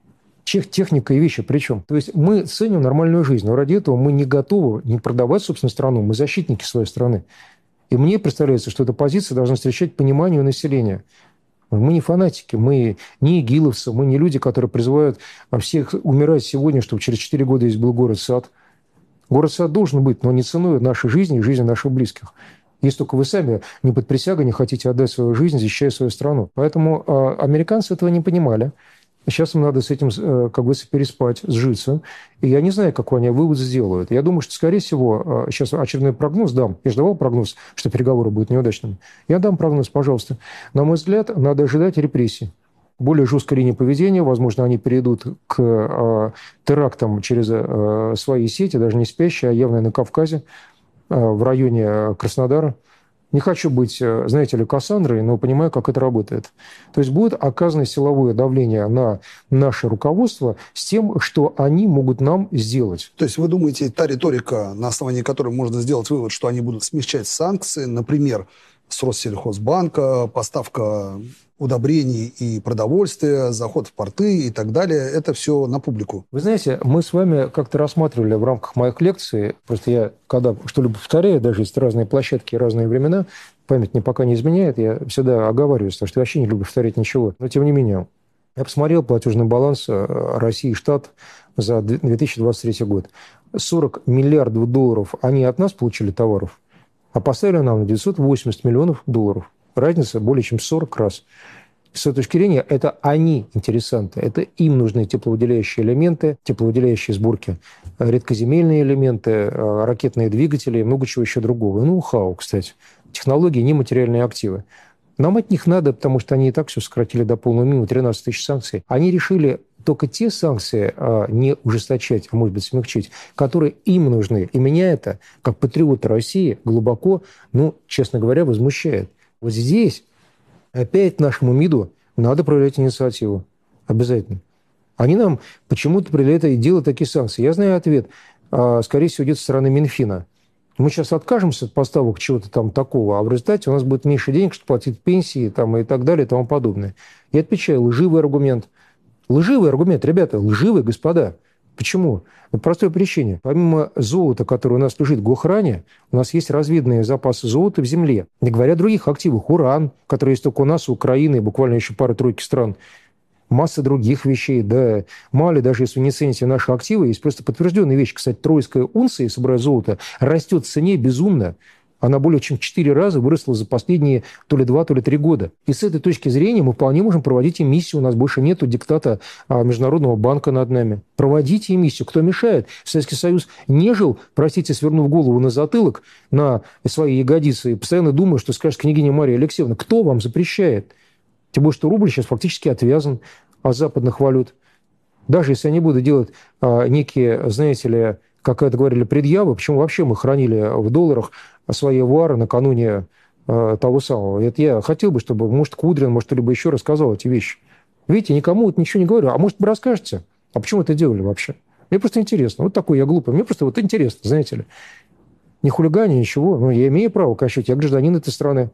Чех, техника и вещи причем. То есть мы ценим нормальную жизнь, но ради этого мы не готовы не продавать собственную страну, мы защитники своей страны. И мне представляется, что эта позиция должна встречать понимание у населения. Мы не фанатики, мы не игиловцы, мы не люди, которые призывают всех умирать сегодня, чтобы через четыре года здесь был город-сад. Город-сад должен быть, но не ценой нашей жизни и жизни наших близких. Если только вы сами не под присягой не хотите отдать свою жизнь, защищая свою страну. Поэтому э, американцы этого не понимали. Сейчас им надо с этим, э, как бы, переспать, сжиться. И я не знаю, какой они вывод сделают. Я думаю, что, скорее всего, э, сейчас очередной прогноз дам. Я же давал прогноз, что переговоры будут неудачными. Я дам прогноз, пожалуйста. На мой взгляд, надо ожидать репрессий. Более жесткой линии поведения. Возможно, они перейдут к э, терактам через э, свои сети, даже не спящие, а явно на Кавказе, э, в районе Краснодара. Не хочу быть, знаете ли, Кассандрой, но понимаю, как это работает. То есть будет оказано силовое давление на наше руководство с тем, что они могут нам сделать. То есть вы думаете, та риторика, на основании которой можно сделать вывод, что они будут смягчать санкции, например, с Россельхозбанка, поставка удобрений и продовольствия, заход в порты и так далее, это все на публику? Вы знаете, мы с вами как-то рассматривали в рамках моих лекций, просто я, когда что-либо повторяю, даже есть разные площадки и разные времена, память мне пока не изменяет, я всегда оговариваюсь, потому что я вообще не люблю повторять ничего. Но тем не менее, я посмотрел платежный баланс России и штат за две тысячи двадцать третий год. сорок миллиардов долларов они от нас получили товаров, а поставили нам на девятьсот восемьдесят миллионов долларов. Разница более чем сорок раз. С этой точки зрения, это они интересанты, это им нужны тепловыделяющие элементы, тепловыделяющие сборки, редкоземельные элементы, ракетные двигатели и много чего еще другого. Ноу-хау, кстати. Технологии, нематериальные активы. Нам от них надо, потому что они и так все сократили до полного минимума, тринадцать тысяч санкций. Они решили только те санкции а, не ужесточать, а может быть смягчить, которые им нужны. И меня это, как патриота России, глубоко, ну, честно говоря, возмущает. Вот здесь опять нашему МИДу Надо проявлять инициативу. Обязательно. Они нам почему-то проявляют и делают такие санкции. Я знаю ответ. Скорее всего, идет со стороны Минфина. Мы сейчас откажемся от поставок чего-то там такого, а в результате у нас будет меньше денег, чтобы платить пенсии там, и так далее и тому подобное. Я отвечаю, лживый аргумент. Лживый аргумент, ребята, лживый, господа. Почему? По простой причине. Помимо золота, которое у нас лежит в гохране, у нас есть разведные запасы золота в земле. Не говоря о других активах. Уран, который есть только у нас, у Украины, и буквально еще пары-тройки стран. Масса других вещей, да. Мало ли, даже если вы не цените наши активы, есть просто подтвержденная вещь. Кстати, тройская унция, собирая золото, растет в цене безумно. Она более чем в четыре раза выросла за последние то ли два, то ли три года. И с этой точки зрения мы вполне можем проводить эмиссию. У нас больше нету диктата Международного банка над нами. Проводите эмиссию. Кто мешает? Советский Союз не жил, простите, свернув голову на затылок, на свои ягодицы, и постоянно думая, что скажет княгиня Мария Алексеевна. Кто вам запрещает? Тем более, что рубль сейчас фактически отвязан от западных валют. Даже если они будут делать а, некие, знаете ли, как это говорили, предъявы, почему вообще мы хранили в долларах свои авуары накануне а, того самого. Это я хотел бы, чтобы, может, Кудрин, может, кто-либо еще рассказал эти вещи. Видите, никому это ничего не говорю. А может, вы расскажете? А почему это делали вообще? Мне просто интересно. Вот такой я глупый. Мне просто вот интересно, знаете ли. Ни хулигане, ничего. Но я имею право кощать. Я гражданин этой страны.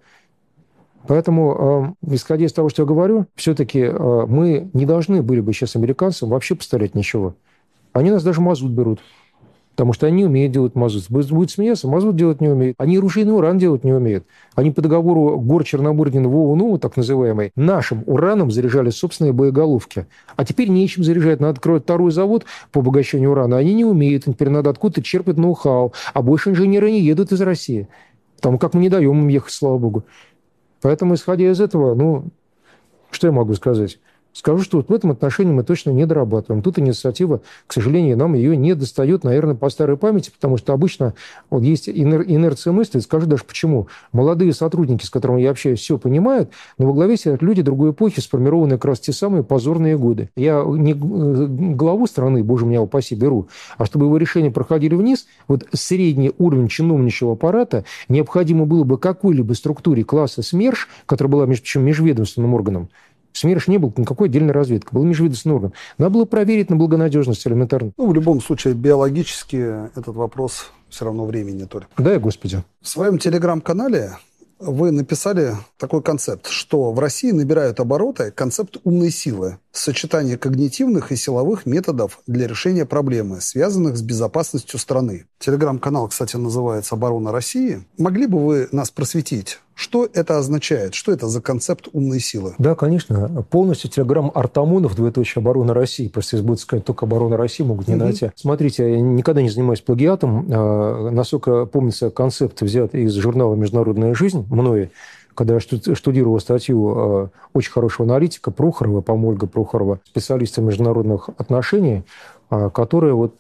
Поэтому, э, исходя из того, что я говорю, все-таки э, мы не должны были бы сейчас американцам вообще поставлять ничего. Они нас даже мазут берут, потому что они умеют делать мазут. Будет смеяться, мазут делать не умеют. Они оружейный уран делать не умеют. Они по договору гор Черномырдина-Вова ОУН, так называемый, нашим ураном заряжали собственные боеголовки. А теперь нечем заряжать. Надо открывать второй завод по обогащению урана. Они не умеют. Теперь надо откуда-то черпать ноу-хау. А больше инженеры не едут из России. Потому как мы не даем им ехать, слава богу. Поэтому, исходя из этого, ну, что я могу сказать? Скажу, что вот в этом отношении мы точно не дорабатываем. Тут инициатива, к сожалению, нам ее не достает, наверное, по старой памяти, потому что обычно вот есть инер- инерция мысли. Скажу даже почему. Молодые сотрудники, с которыми я общаюсь, все понимают, но во главе сидят люди другой эпохи, сформированные как раз те самые позорные годы. Я не главу страны, боже меня упаси, беру, а чтобы его решения проходили вниз, вот средний уровень чиновничьего аппарата необходимо было бы какой-либо структуре класса СМЕРШ, которая была, между прочим, межведомственным органом. СМЕРШ не был никакой отдельной разведкой, был межведомственный орган. Надо было проверить на благонадежность элементарно. Ну, в любом случае, биологически этот вопрос все равно времени только. Дай Господи. В своем телеграм-канале вы написали такой концепт, что в России набирают обороты концепт умной силы, сочетание когнитивных и силовых методов для решения проблемы, связанных с безопасностью страны. Телеграм-канал, кстати, называется «Оборона России». Могли бы вы нас просветить? Что это означает? Что это за концепт умной силы? Да, конечно. Полностью телеграм Артамонов, двоеточие «Оборона России». Просто если будут сказать только «Оборона России», могут не найти. Угу. Смотрите, я никогда не занимаюсь плагиатом. Насколько помнится, концепт взят из журнала «Международная жизнь» мной, когда я штудировал статью очень хорошего аналитика Прохорова, по-моему, Ольга Прохорова, специалиста международных отношений, которая вот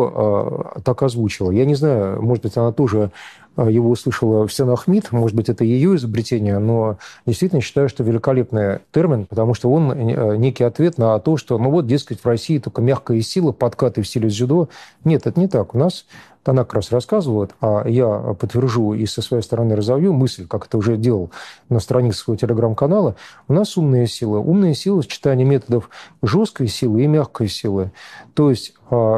его так озвучила. Я не знаю, может быть, она тоже его услышала в стенах МИД, может быть, это ее изобретение, но действительно считаю, что великолепный термин, потому что он некий ответ на то, что, ну вот, дескать, в России только мягкая сила, подкаты в стиле дзюдо. Нет, это не так. У нас, она как раз рассказывает, а я подтвержу и со своей стороны разовью мысль, как это уже делал на странице своего телеграм-канала, у нас умная сила. Умная сила – сочетание методов жесткой силы и мягкой силы. То есть,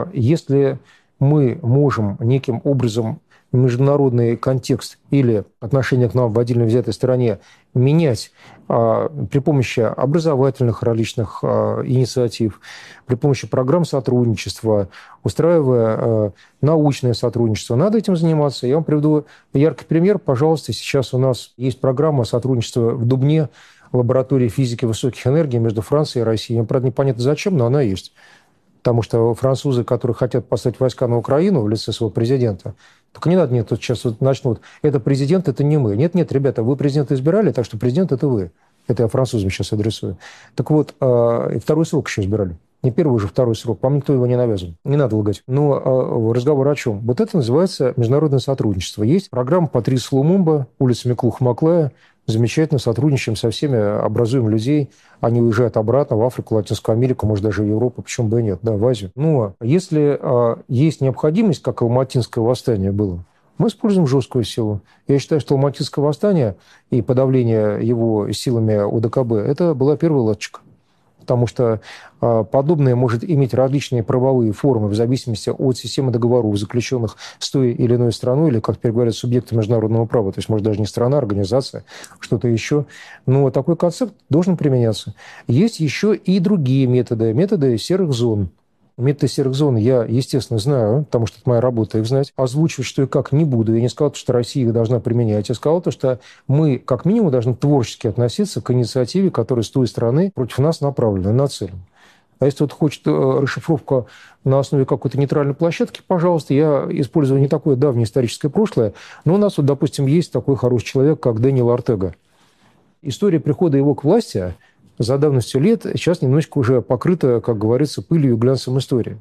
если мы можем неким образом международный контекст или отношение к нам в отдельно взятой стране менять а, при помощи образовательных различных а, инициатив, при помощи программ сотрудничества, устраивая а, научное сотрудничество. Надо этим заниматься. Я вам приведу яркий пример. Пожалуйста, сейчас у нас есть программа сотрудничества в Дубне, лаборатории физики высоких энергий между Францией и Россией. Мне, правда, непонятно зачем, но она есть. Потому что французы, которые хотят послать войска на Украину в лице своего президента, только не надо, нет, тут сейчас вот начнут, это президент, это не мы. Нет, нет, ребята, вы президента избирали, так что президент – это вы. Это я французам сейчас адресую. Так вот, и второй срок еще избирали. Не первый уже, второй срок. По-моему, никто его не навязывал. Не надо лгать. Но разговор о чем? Вот это называется международное сотрудничество. Есть программа Патриса Лумумба, улица Миклуха-Маклая. Замечательно сотрудничаем со всеми, образуем людей. Они уезжают обратно в Африку, Латинскую Америку, может, даже в Европу, почему бы и нет, да, в Азию. Но если а, есть необходимость, как алматинское восстание было, Мы используем жесткую силу. Я считаю, что Алматинское восстание и подавление его силами ОДКБ – это была первая ласточка. Потому что э, подобное может иметь различные правовые формы в зависимости от системы договоров, заключенных с той или иной страной, или, как теперь говорят, субъектом международного права. То есть, может, даже не страна, а организация, что-то еще. Но такой концепт должен применяться. Есть еще и другие методы. Методы серых зон. Методы серых зон я, естественно, знаю, потому что это моя работа их знать. Озвучивать, что и как, не буду. Я не сказал, что Россия их должна применять. Я сказал, что мы, как минимум, должны творчески относиться к инициативе, которая с той стороны против нас направлена, нацелена. А если кто-то хочет расшифровку на основе какой-то нейтральной площадки, пожалуйста, я использую не такое давнее историческое прошлое, но у нас, вот, допустим, есть такой хороший человек, как Дэниел Ортега. История прихода его к власти за давностью лет сейчас немножечко уже покрыта, как говорится, пылью и глянцем истории.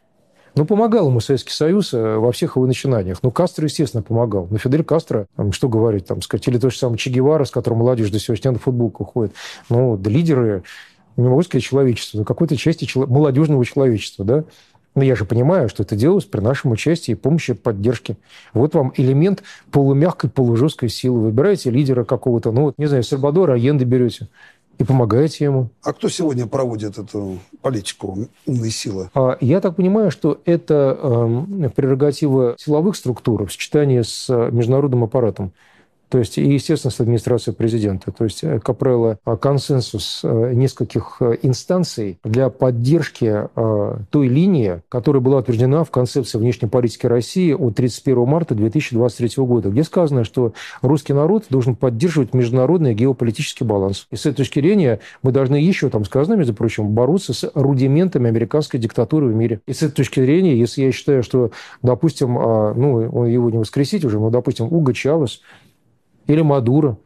Ну, помогал ему Советский Союз во всех его начинаниях. Ну, Кастро, естественно, помогал. Но Фидель Кастро, там, что говорить, там, сказать, или то же самое Че Гевара, с которым молодежь до сегодня на футболку ходит. Ну, да, лидеры, не могу сказать человечества, но какой-то части чело- молодежного человечества, да. Но я же понимаю, что это делалось при нашем участии и помощи, поддержке. Вот вам элемент полумягкой, полужесткой силы. Выбираете лидера какого-то, ну, вот, не знаю, Сальвадора Алленде берете и помогаете ему. А кто сегодня проводит эту политику умной силы? Я так понимаю, что это э, прерогатива силовых структур в сочетании с международным аппаратом. То есть, и, естественно, с администрацией президента. То есть, как правило, консенсус нескольких инстанций для поддержки той линии, которая была утверждена в концепции внешней политики России от тридцать первого марта две тысячи двадцать третьего года, где сказано, что русский народ должен поддерживать международный геополитический баланс. И с этой точки зрения мы должны еще, там сказано, между прочим, бороться с рудиментами американской диктатуры в мире. И с этой точки зрения, если я считаю, что, допустим, ну, его не воскресить уже, но, допустим, Уго Чавес или Мадуро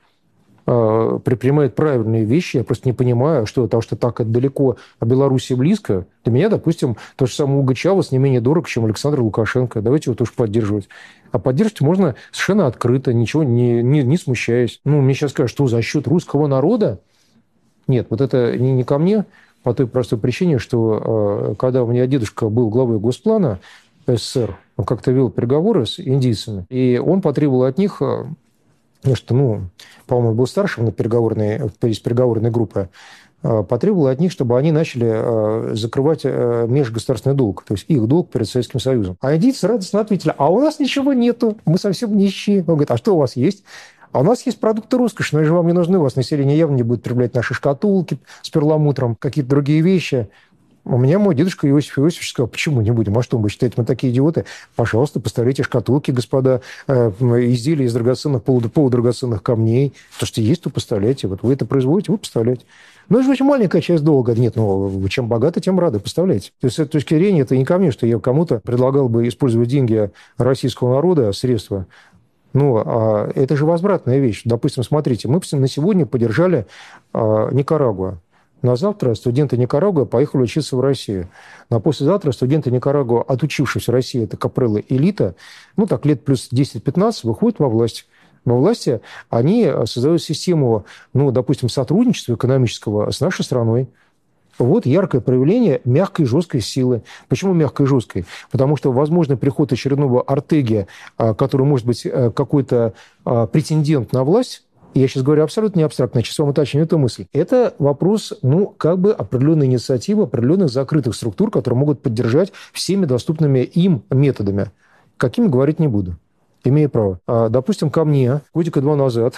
э, предпринимает правильные вещи, я просто не понимаю, что потому что так далеко, а Белоруссия близко. Для меня, допустим, то же самое Уго Чавес не менее дорог, чем Александр Лукашенко. Давайте его тоже поддерживать. А поддерживать можно совершенно открыто, ничего не, не, не смущаясь. Ну, мне сейчас скажут, что за счет русского народа? Нет, вот это не, не ко мне, по той простой причине, что э, когда у меня дедушка был главой Госплана СССР, он как-то вел переговоры с индийцами, и он потребовал от них... Потому что, ну, по-моему, был старшим на переговорной, из переговорной группы, потребовал от них, чтобы они начали закрывать межгосударственный долг, то есть их долг перед Советским Союзом. А индийцы радостно ответили, а у нас ничего нету, мы совсем нищие. Он говорит, а что у вас есть? А у нас есть продукты роскоши, но же вам не нужны, у вас население явно не будет потреблять наши шкатулки с перламутром, какие-то другие вещи. У меня мой дедушка Иосиф Иосифович сказал, почему не будем? А что, вы считаете, мы такие идиоты? Пожалуйста, поставляйте шкатулки, господа, э, изделия из драгоценных, полудрагоценных камней. То, что есть, то поставляйте. Вот вы это производите, вы поставляете. Ну, это же очень маленькая часть долга. Нет, ну, чем богаты, тем рады, поставляйте. То есть, с этой точки зрения, это не ко мне, что я кому-то предлагал бы использовать деньги российского народа, средства. Ну, а это же возвратная вещь. Допустим, смотрите, мы на сегодня поддержали а, Никарагуа. На завтра студенты Никарагуа поехали учиться в Россию. На послезавтра студенты Никарагуа, отучившись в России, это капрелла элита, ну так лет плюс десять-пятнадцать, выходят во власть. Во власти они создают систему, ну, допустим, сотрудничества экономического с нашей страной. Вот яркое проявление мягкой и жесткой силы. Почему мягкой и жесткой? Потому что возможный приход очередного Ортеги, который может быть какой-то претендент на власть, я сейчас говорю абсолютно не абстрактно, сейчас вам уточню эту мысль. Это вопрос, ну, как бы определенной инициативы, определенных закрытых структур, которые могут поддержать всеми доступными им методами. Какими говорить не буду, имею право. Допустим, ко мне годика два назад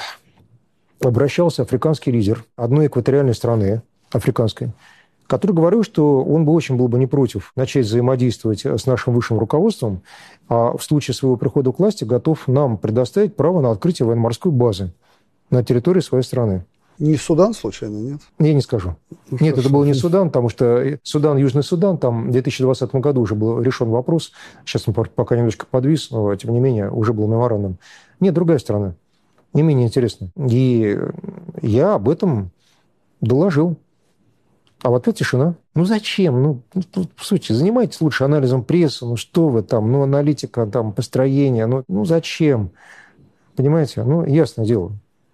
обращался африканский лидер одной экваториальной страны, африканской, который говорил, что он бы очень был бы не против начать взаимодействовать с нашим высшим руководством, а в случае своего прихода к власти готов нам предоставить право на открытие военно-морской базы на территории своей страны. Не Судан, случайно, нет? Я не скажу. Ну, нет, это был не Судан, потому что Судан, Южный Судан, там в две тысячи двадцатом году уже был решен вопрос. Сейчас он пока немножко подвис, но, тем не менее, уже был меморандум. Нет, другая страна. Не менее интересно. И я об этом доложил. А в ответ тишина. Ну, зачем? Ну, в сути, занимайтесь лучше анализом прессы. Ну, что вы там? Ну, аналитика, там, построение. Ну, ну зачем? Понимаете? Ну, ясное дело.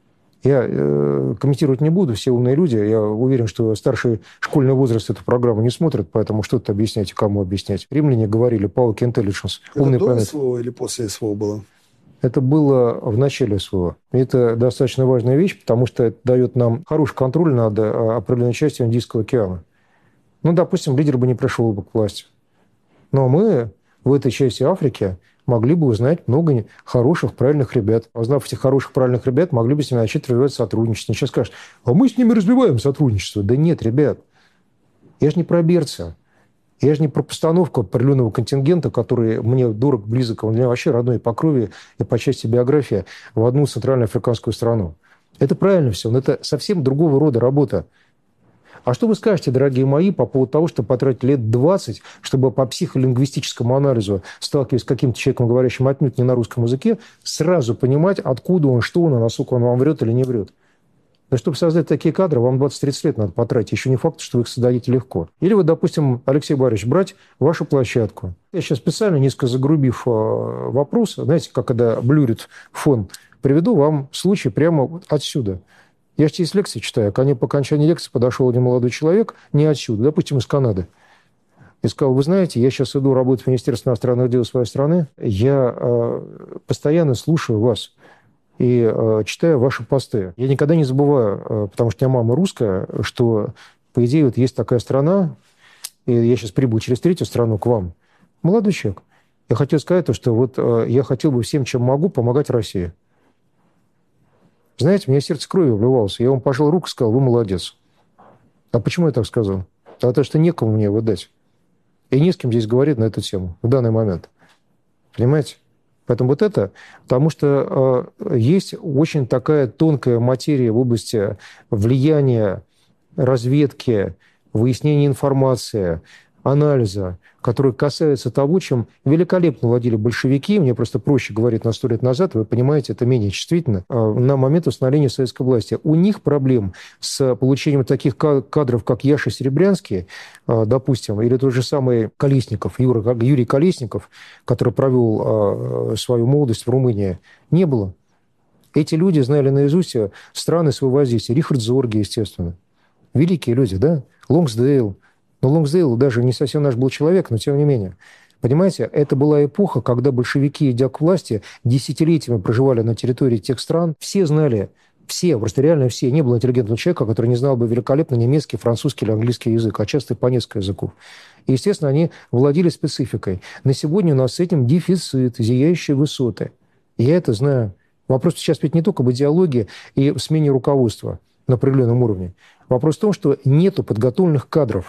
Я э, комментировать не буду, все умные люди. Я уверен, что старший школьный возраст эту программу не смотрит, поэтому что-то объяснять и кому объяснять. Римляне говорили, Пауки Intelligence. Это до СВО или после СВО было? Это было в начале СВО. Это достаточно важная вещь, потому что это дает нам хороший контроль над определенной частью Индийского океана. Ну, допустим, лидер бы не пришел бы к власти. Но мы в этой части Африки могли бы узнать много хороших, правильных ребят. Узнав этих хороших, правильных ребят, могли бы с ними начать развивать сотрудничество. Сейчас скажут, а мы с ними развиваем сотрудничество. Да нет, ребят, я же не про берца. Я же не про постановку определенного контингента, который мне дорог, близок, он для меня вообще родной по крови и по части биографии, в одну центральноафриканскую страну. Это правильно все, но это совсем другого рода работа. А что вы скажете, дорогие мои, по поводу того, что потратить лет двадцать, чтобы по психолингвистическому анализу, сталкиваясь с каким-то человеком, говорящим отнюдь не на русском языке, сразу понимать, откуда он, что он, и насколько он вам врет или не врет? Да чтобы создать такие кадры, вам двадцать-тридцать лет надо потратить. Еще не факт, что вы их создадите легко. Или вот, допустим, Алексей Борисович, брать вашу площадку. Я сейчас специально, несколько загрубив вопрос, знаете, как когда блюрит фон, приведу вам случай прямо отсюда. Я же здесь лекции читаю. Ко мне по окончании лекции подошел один молодой человек, не отсюда, допустим, из Канады. И сказал, вы знаете, я сейчас иду работать в Министерстве иностранных дел своей страны, я э, постоянно слушаю вас и э, читаю ваши посты. Я никогда не забываю, э, потому что у меня мама русская, что, по идее, вот есть такая страна, и я сейчас прибыл через третью страну к вам. Молодой человек. Я хотел сказать то, что вот э, я хотел бы всем, чем могу, помогать России. Знаете, мне сердце кровью вливалось. Я вам пожал руку и сказал, вы молодец. А почему я так сказал? Потому что некому мне его дать. И не с кем здесь говорить на эту тему в данный момент. Понимаете? Поэтому вот это, потому что э, есть очень такая тонкая материя в области влияния, разведки, выяснения информации, анализа, которые касаются того, чем великолепно владели большевики, мне просто проще говорить на сто лет назад, вы понимаете, это менее чувствительно, на момент установления советской власти. У них проблем с получением таких кадров, как Яша Серебрянский, допустим, или тот же самый Колесников, Юра, Юрий Колесников, который провел свою молодость в Румынии, не было. Эти люди знали наизусть страны своего воздействия. Рихард Зорге, естественно. Великие люди, да? Лонгсдейл. Но Лонгсдейл даже не совсем наш был человек, но тем не менее. Понимаете, это была эпоха, когда большевики, идя к власти, десятилетиями проживали на территории тех стран. Все знали, все, просто реально все. Не было интеллигентного человека, который не знал бы великолепно немецкий, французский или английский язык, а часто и по несколько языков. И, естественно, они владели спецификой. На сегодня у нас с этим дефицит, зияющие высоты. И я это знаю. Вопрос сейчас ведь не только об идеологии и в смене руководства на определенном уровне. Вопрос в том, что нету подготовленных кадров.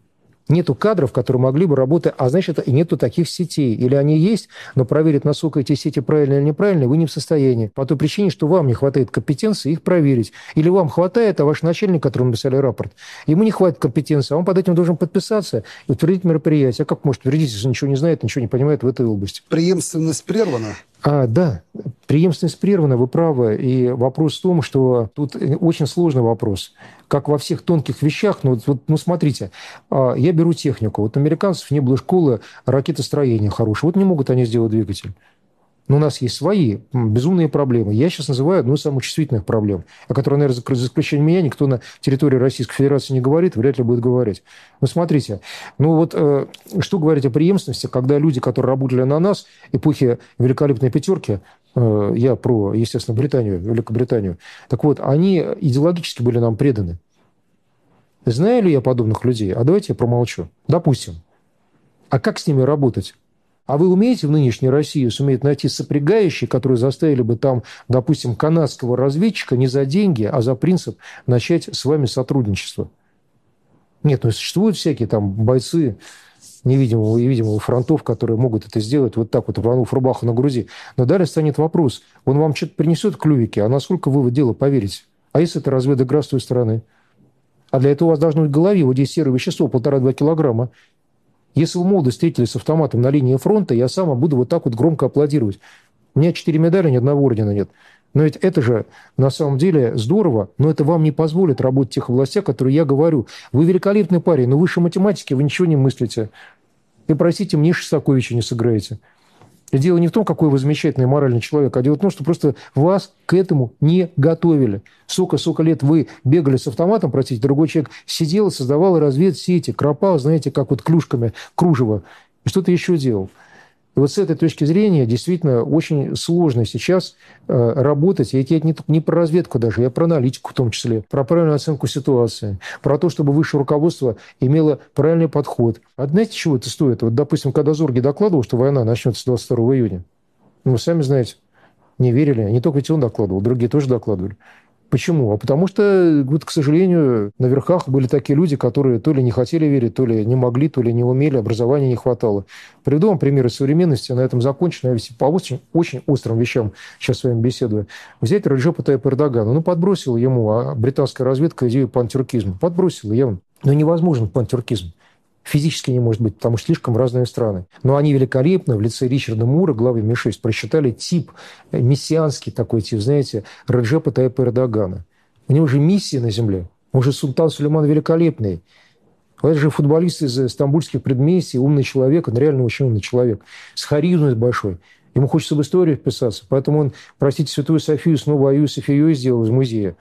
Нету кадров, которые могли бы работать, а значит, и нету таких сетей. Или они есть, но проверить, насколько эти сети правильные или неправильные, вы не в состоянии. По той причине, что вам не хватает компетенции их проверить. Или вам хватает, а ваш начальник, которому написали рапорт, ему не хватит компетенции, а он под этим должен подписаться и утвердить мероприятие. А как может утвердить, если ничего не знает, ничего не понимает в этой области? Преемственность прервана? А, да, преемственность прервана, вы правы. И вопрос в том, что тут очень сложный вопрос. Как во всех тонких вещах, ну, вот, ну смотрите, я беру технику. Вот у американцев не было школы ракетостроения хорошей. Вот не могут они сделать двигатель. Но у нас есть свои безумные проблемы. Я сейчас называю одну из самых чувствительных проблем, о которой, наверное, за исключением меня никто на территории Российской Федерации не говорит, вряд ли будет говорить. Ну, смотрите, ну вот э, что говорить о преемственности, когда люди, которые работали на нас, эпохи великолепной пятерки, э, я про, естественно, Британию, Великобританию, так вот, они идеологически были нам преданы. Знаю ли я подобных людей? А давайте я промолчу. Допустим. А как с ними работать? А вы умеете в нынешней России суметь найти сопрягающие, которые заставили бы там, допустим, канадского разведчика не за деньги, а за принцип начать с вами сотрудничество? Нет, ну существуют всякие там бойцы невидимого и видимого фронтов, которые могут это сделать вот так вот, рванув рубаху на груди. Но далее станет вопрос, он вам что-то принесет клювики, а насколько вы в дело поверите? А если это разведигра с той стороны? А для этого у вас должно быть в голове вот здесь серое вещество, полтора-два килограмма. Если вы молодо встретились с автоматом на линии фронта, я сам буду вот так вот громко аплодировать. У меня четыре медали, ни одного ордена нет. Но ведь это же на самом деле здорово, но это вам не позволит работать в тех областях, которые я говорю. Вы великолепный парень, но выше математики вы ничего не мыслите. И, простите, мне Шостаковича не сыграете. И дело не в том, какой вы замечательный моральный человек, а дело в том, что просто вас к этому не готовили. Сколько-сколько лет вы бегали с автоматом, простите, другой человек сидел и создавал разведсети, кропал, знаете, как вот клюшками кружево, и что-то еще делал. И И вот с этой точки зрения действительно очень сложно сейчас э, работать. И я не, не про разведку даже, я про аналитику в том числе, про правильную оценку ситуации, про то, чтобы высшее руководство имело правильный подход. А знаете, чего это стоит? Вот, допустим, когда Зорге докладывал, что война начнется двадцать второго июня, ну, вы сами знаете, не верили. Не только ведь он докладывал, другие тоже докладывали. Почему? А потому что, вот, к сожалению, на верхах были такие люди, которые то ли не хотели верить, то ли не могли, то ли не умели, образования не хватало. Приведу вам примеры современности, на этом закончу, я по очень, очень острым вещам сейчас с вами беседую. Взять Реджепа Тайипа Эрдогана. Ну, подбросила ему а британская разведка идею пантюркизма. Подбросила явно. Но невозможен пантюркизм. Физически не может быть, потому что слишком разные страны. Но они великолепно в лице Ричарда Мура, главы эм шесть, просчитали тип, мессианский такой тип, знаете, Реджепа Тайипа Эрдогана. У него же миссия на земле. Он же Султан Сулейман великолепный. Это же футболист из стамбульских предместий, умный человек, он реально очень умный человек, с харизмой большой. Ему хочется в историю вписаться, поэтому он, простите, Святую Софию снова Аю Софию сделал из музея.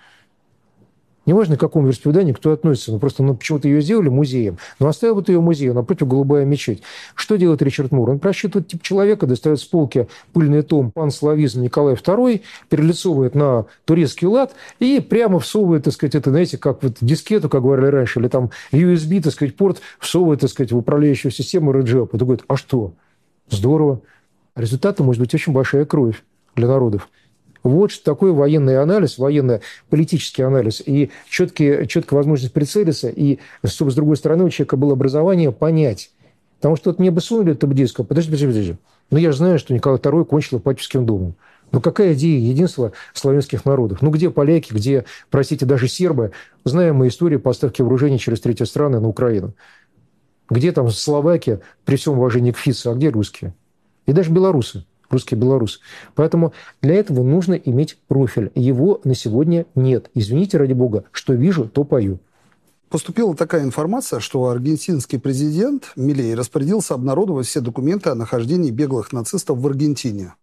Неважно, к какому вероисповеданию кто относится, но просто ну, почему-то ее сделали музеем. Но оставил вот ее музеем, напротив голубая мечеть. Что делает Ричард Мур? Он просчитывает тип человека, достает с полки пыльный том «Панславизм Николай второй», перелицовывает на турецкий лад и прямо всовывает, так сказать, это, знаете, как вот дискету, как говорили раньше, или там ю эс би, так сказать, порт, всовывает, так сказать, в управляющую систему Реджепа. И говорит, а что? Здорово. Результатом может быть очень большая кровь для народов. Вот что такое военный анализ, военно-политический анализ и четкие, четкая возможность прицелиться, и чтобы, с другой стороны, у человека было образование понять. Потому что вот мне бы сунули этот диск, подожди, подожди, подожди. Ну, я же знаю, что Николай второй кончил Ипатьевским домом. Ну, какая идея единства славянских народов? Ну, где поляки, где, простите, даже сербы? Знаем мы историю поставки вооружений через третьи страны на Украину. Где там Словакия, при всем уважении к Фицу, а где русские? И даже белорусы. Русский белорус. Поэтому для этого нужно иметь профиль. Его на сегодня нет. Извините, ради бога, что вижу, то пою. Поступила такая информация, что аргентинский президент Милей распорядился обнародовать все документы о нахождении беглых нацистов в Аргентине.